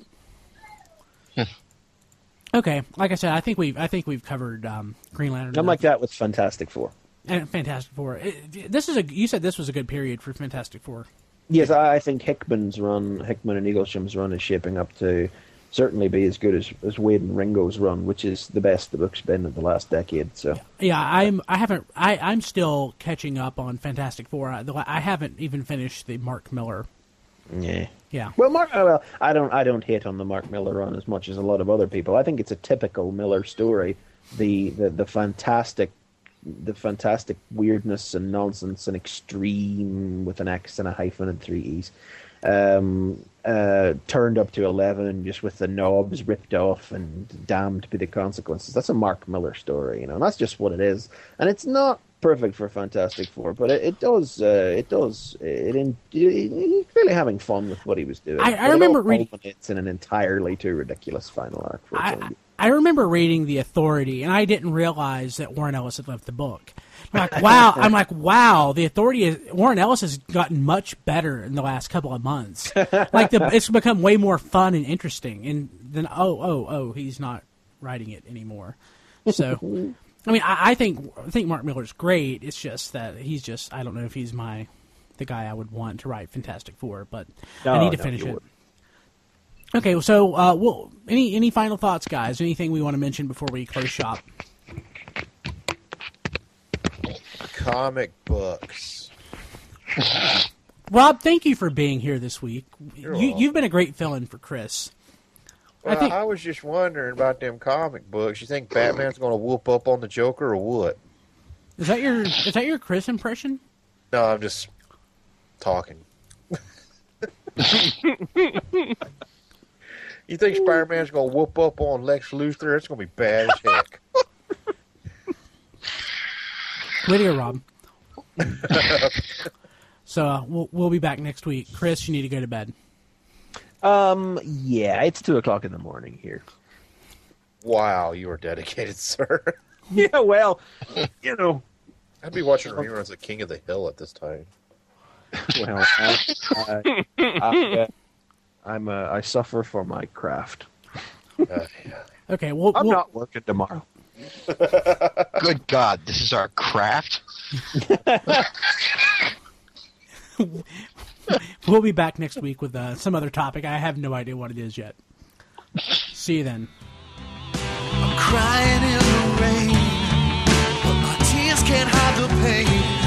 A: Okay, like I said, I think we've I think we've covered um, Green Lantern.
F: I'm like that with Fantastic Four.
A: And Fantastic Four. It- This is a. You said this was a good period for Fantastic Four.
F: Yes, I I think Hickman's run, Hickman and Eaglesham's run, is shaping up to certainly be as good as, as Wade and Ringo's run, which is the best the book's been in the last decade. So
A: Yeah, I'm. I haven't. I, I'm still catching up on Fantastic Four. I, I haven't even finished the Mark Miller.
F: yeah.
A: Yeah.
F: Well, Mark. uh, Well, I don't. I don't hate on the Mark Miller run as much as a lot of other people. I think it's a typical Miller story. The the, the fantastic, the fantastic weirdness and nonsense and extreme with an X and a hyphen and three E's, um, uh, turned up to eleven, just with the knobs ripped off and damned be the consequences. That's a Mark Miller story, you know. And that's just what it is. And it's not perfect for Fantastic Four, but it, it does. Uh, it does. It, it, He's really having fun with what he was doing.
A: I- I
F: But it
A: remember
F: all
A: reading-
F: culminates in an entirely too ridiculous final arc. For its
A: I,
F: own.
A: I remember reading The Authority, and I didn't realize that Warren Ellis had left the book. I'm like, wow! I'm like, wow! The Authority is Warren Ellis has gotten much better in the last couple of months. Like, the, it's become way more fun and interesting. And then, oh, oh, oh, he's not writing it anymore. So, I mean, I, I think I think Mark Millar's great. It's just that he's just I don't know if he's my the guy I would want to write Fantastic Four, but
D: No,
A: I need to
D: no,
A: finish
D: you
A: it.
D: wouldn't.
A: Okay, so uh, well, any any final thoughts, guys? Anything we want to mention before we close shop?
C: Comic books.
A: Rob, thank you for being here this week.
C: You're
A: You,
C: welcome.
A: you've been a great fill-in for Chris.
C: Well,
A: I think
C: I was just wondering about them comic books. You think Batman's going to whoop up on the Joker or what?
A: is that your is that your Chris impression?
C: No, I'm just talking. You think Spider-Man's going to whoop up on Lex Luthor? It's going to be bad as heck.
A: Way to go, Rob. So uh, we'll we'll be back next week. Chris, you need to go to bed.
D: Um, yeah, it's two o'clock in the morning here.
C: Wow, you are dedicated, sir.
D: Yeah, well, you know,
C: I'd be watching reruns of King of the Hill at this time.
D: well, I, I, I, uh, I'm uh, I suffer for my craft.
C: Uh, yeah.
A: Okay, we'll,
D: I'm
A: we'll
D: not working tomorrow.
E: Good God, this is our craft.
A: we'll be back next week with uh, some other topic. I have no idea what it is yet. See you then.
G: I'm crying in the rain, but my tears can't hide the pain.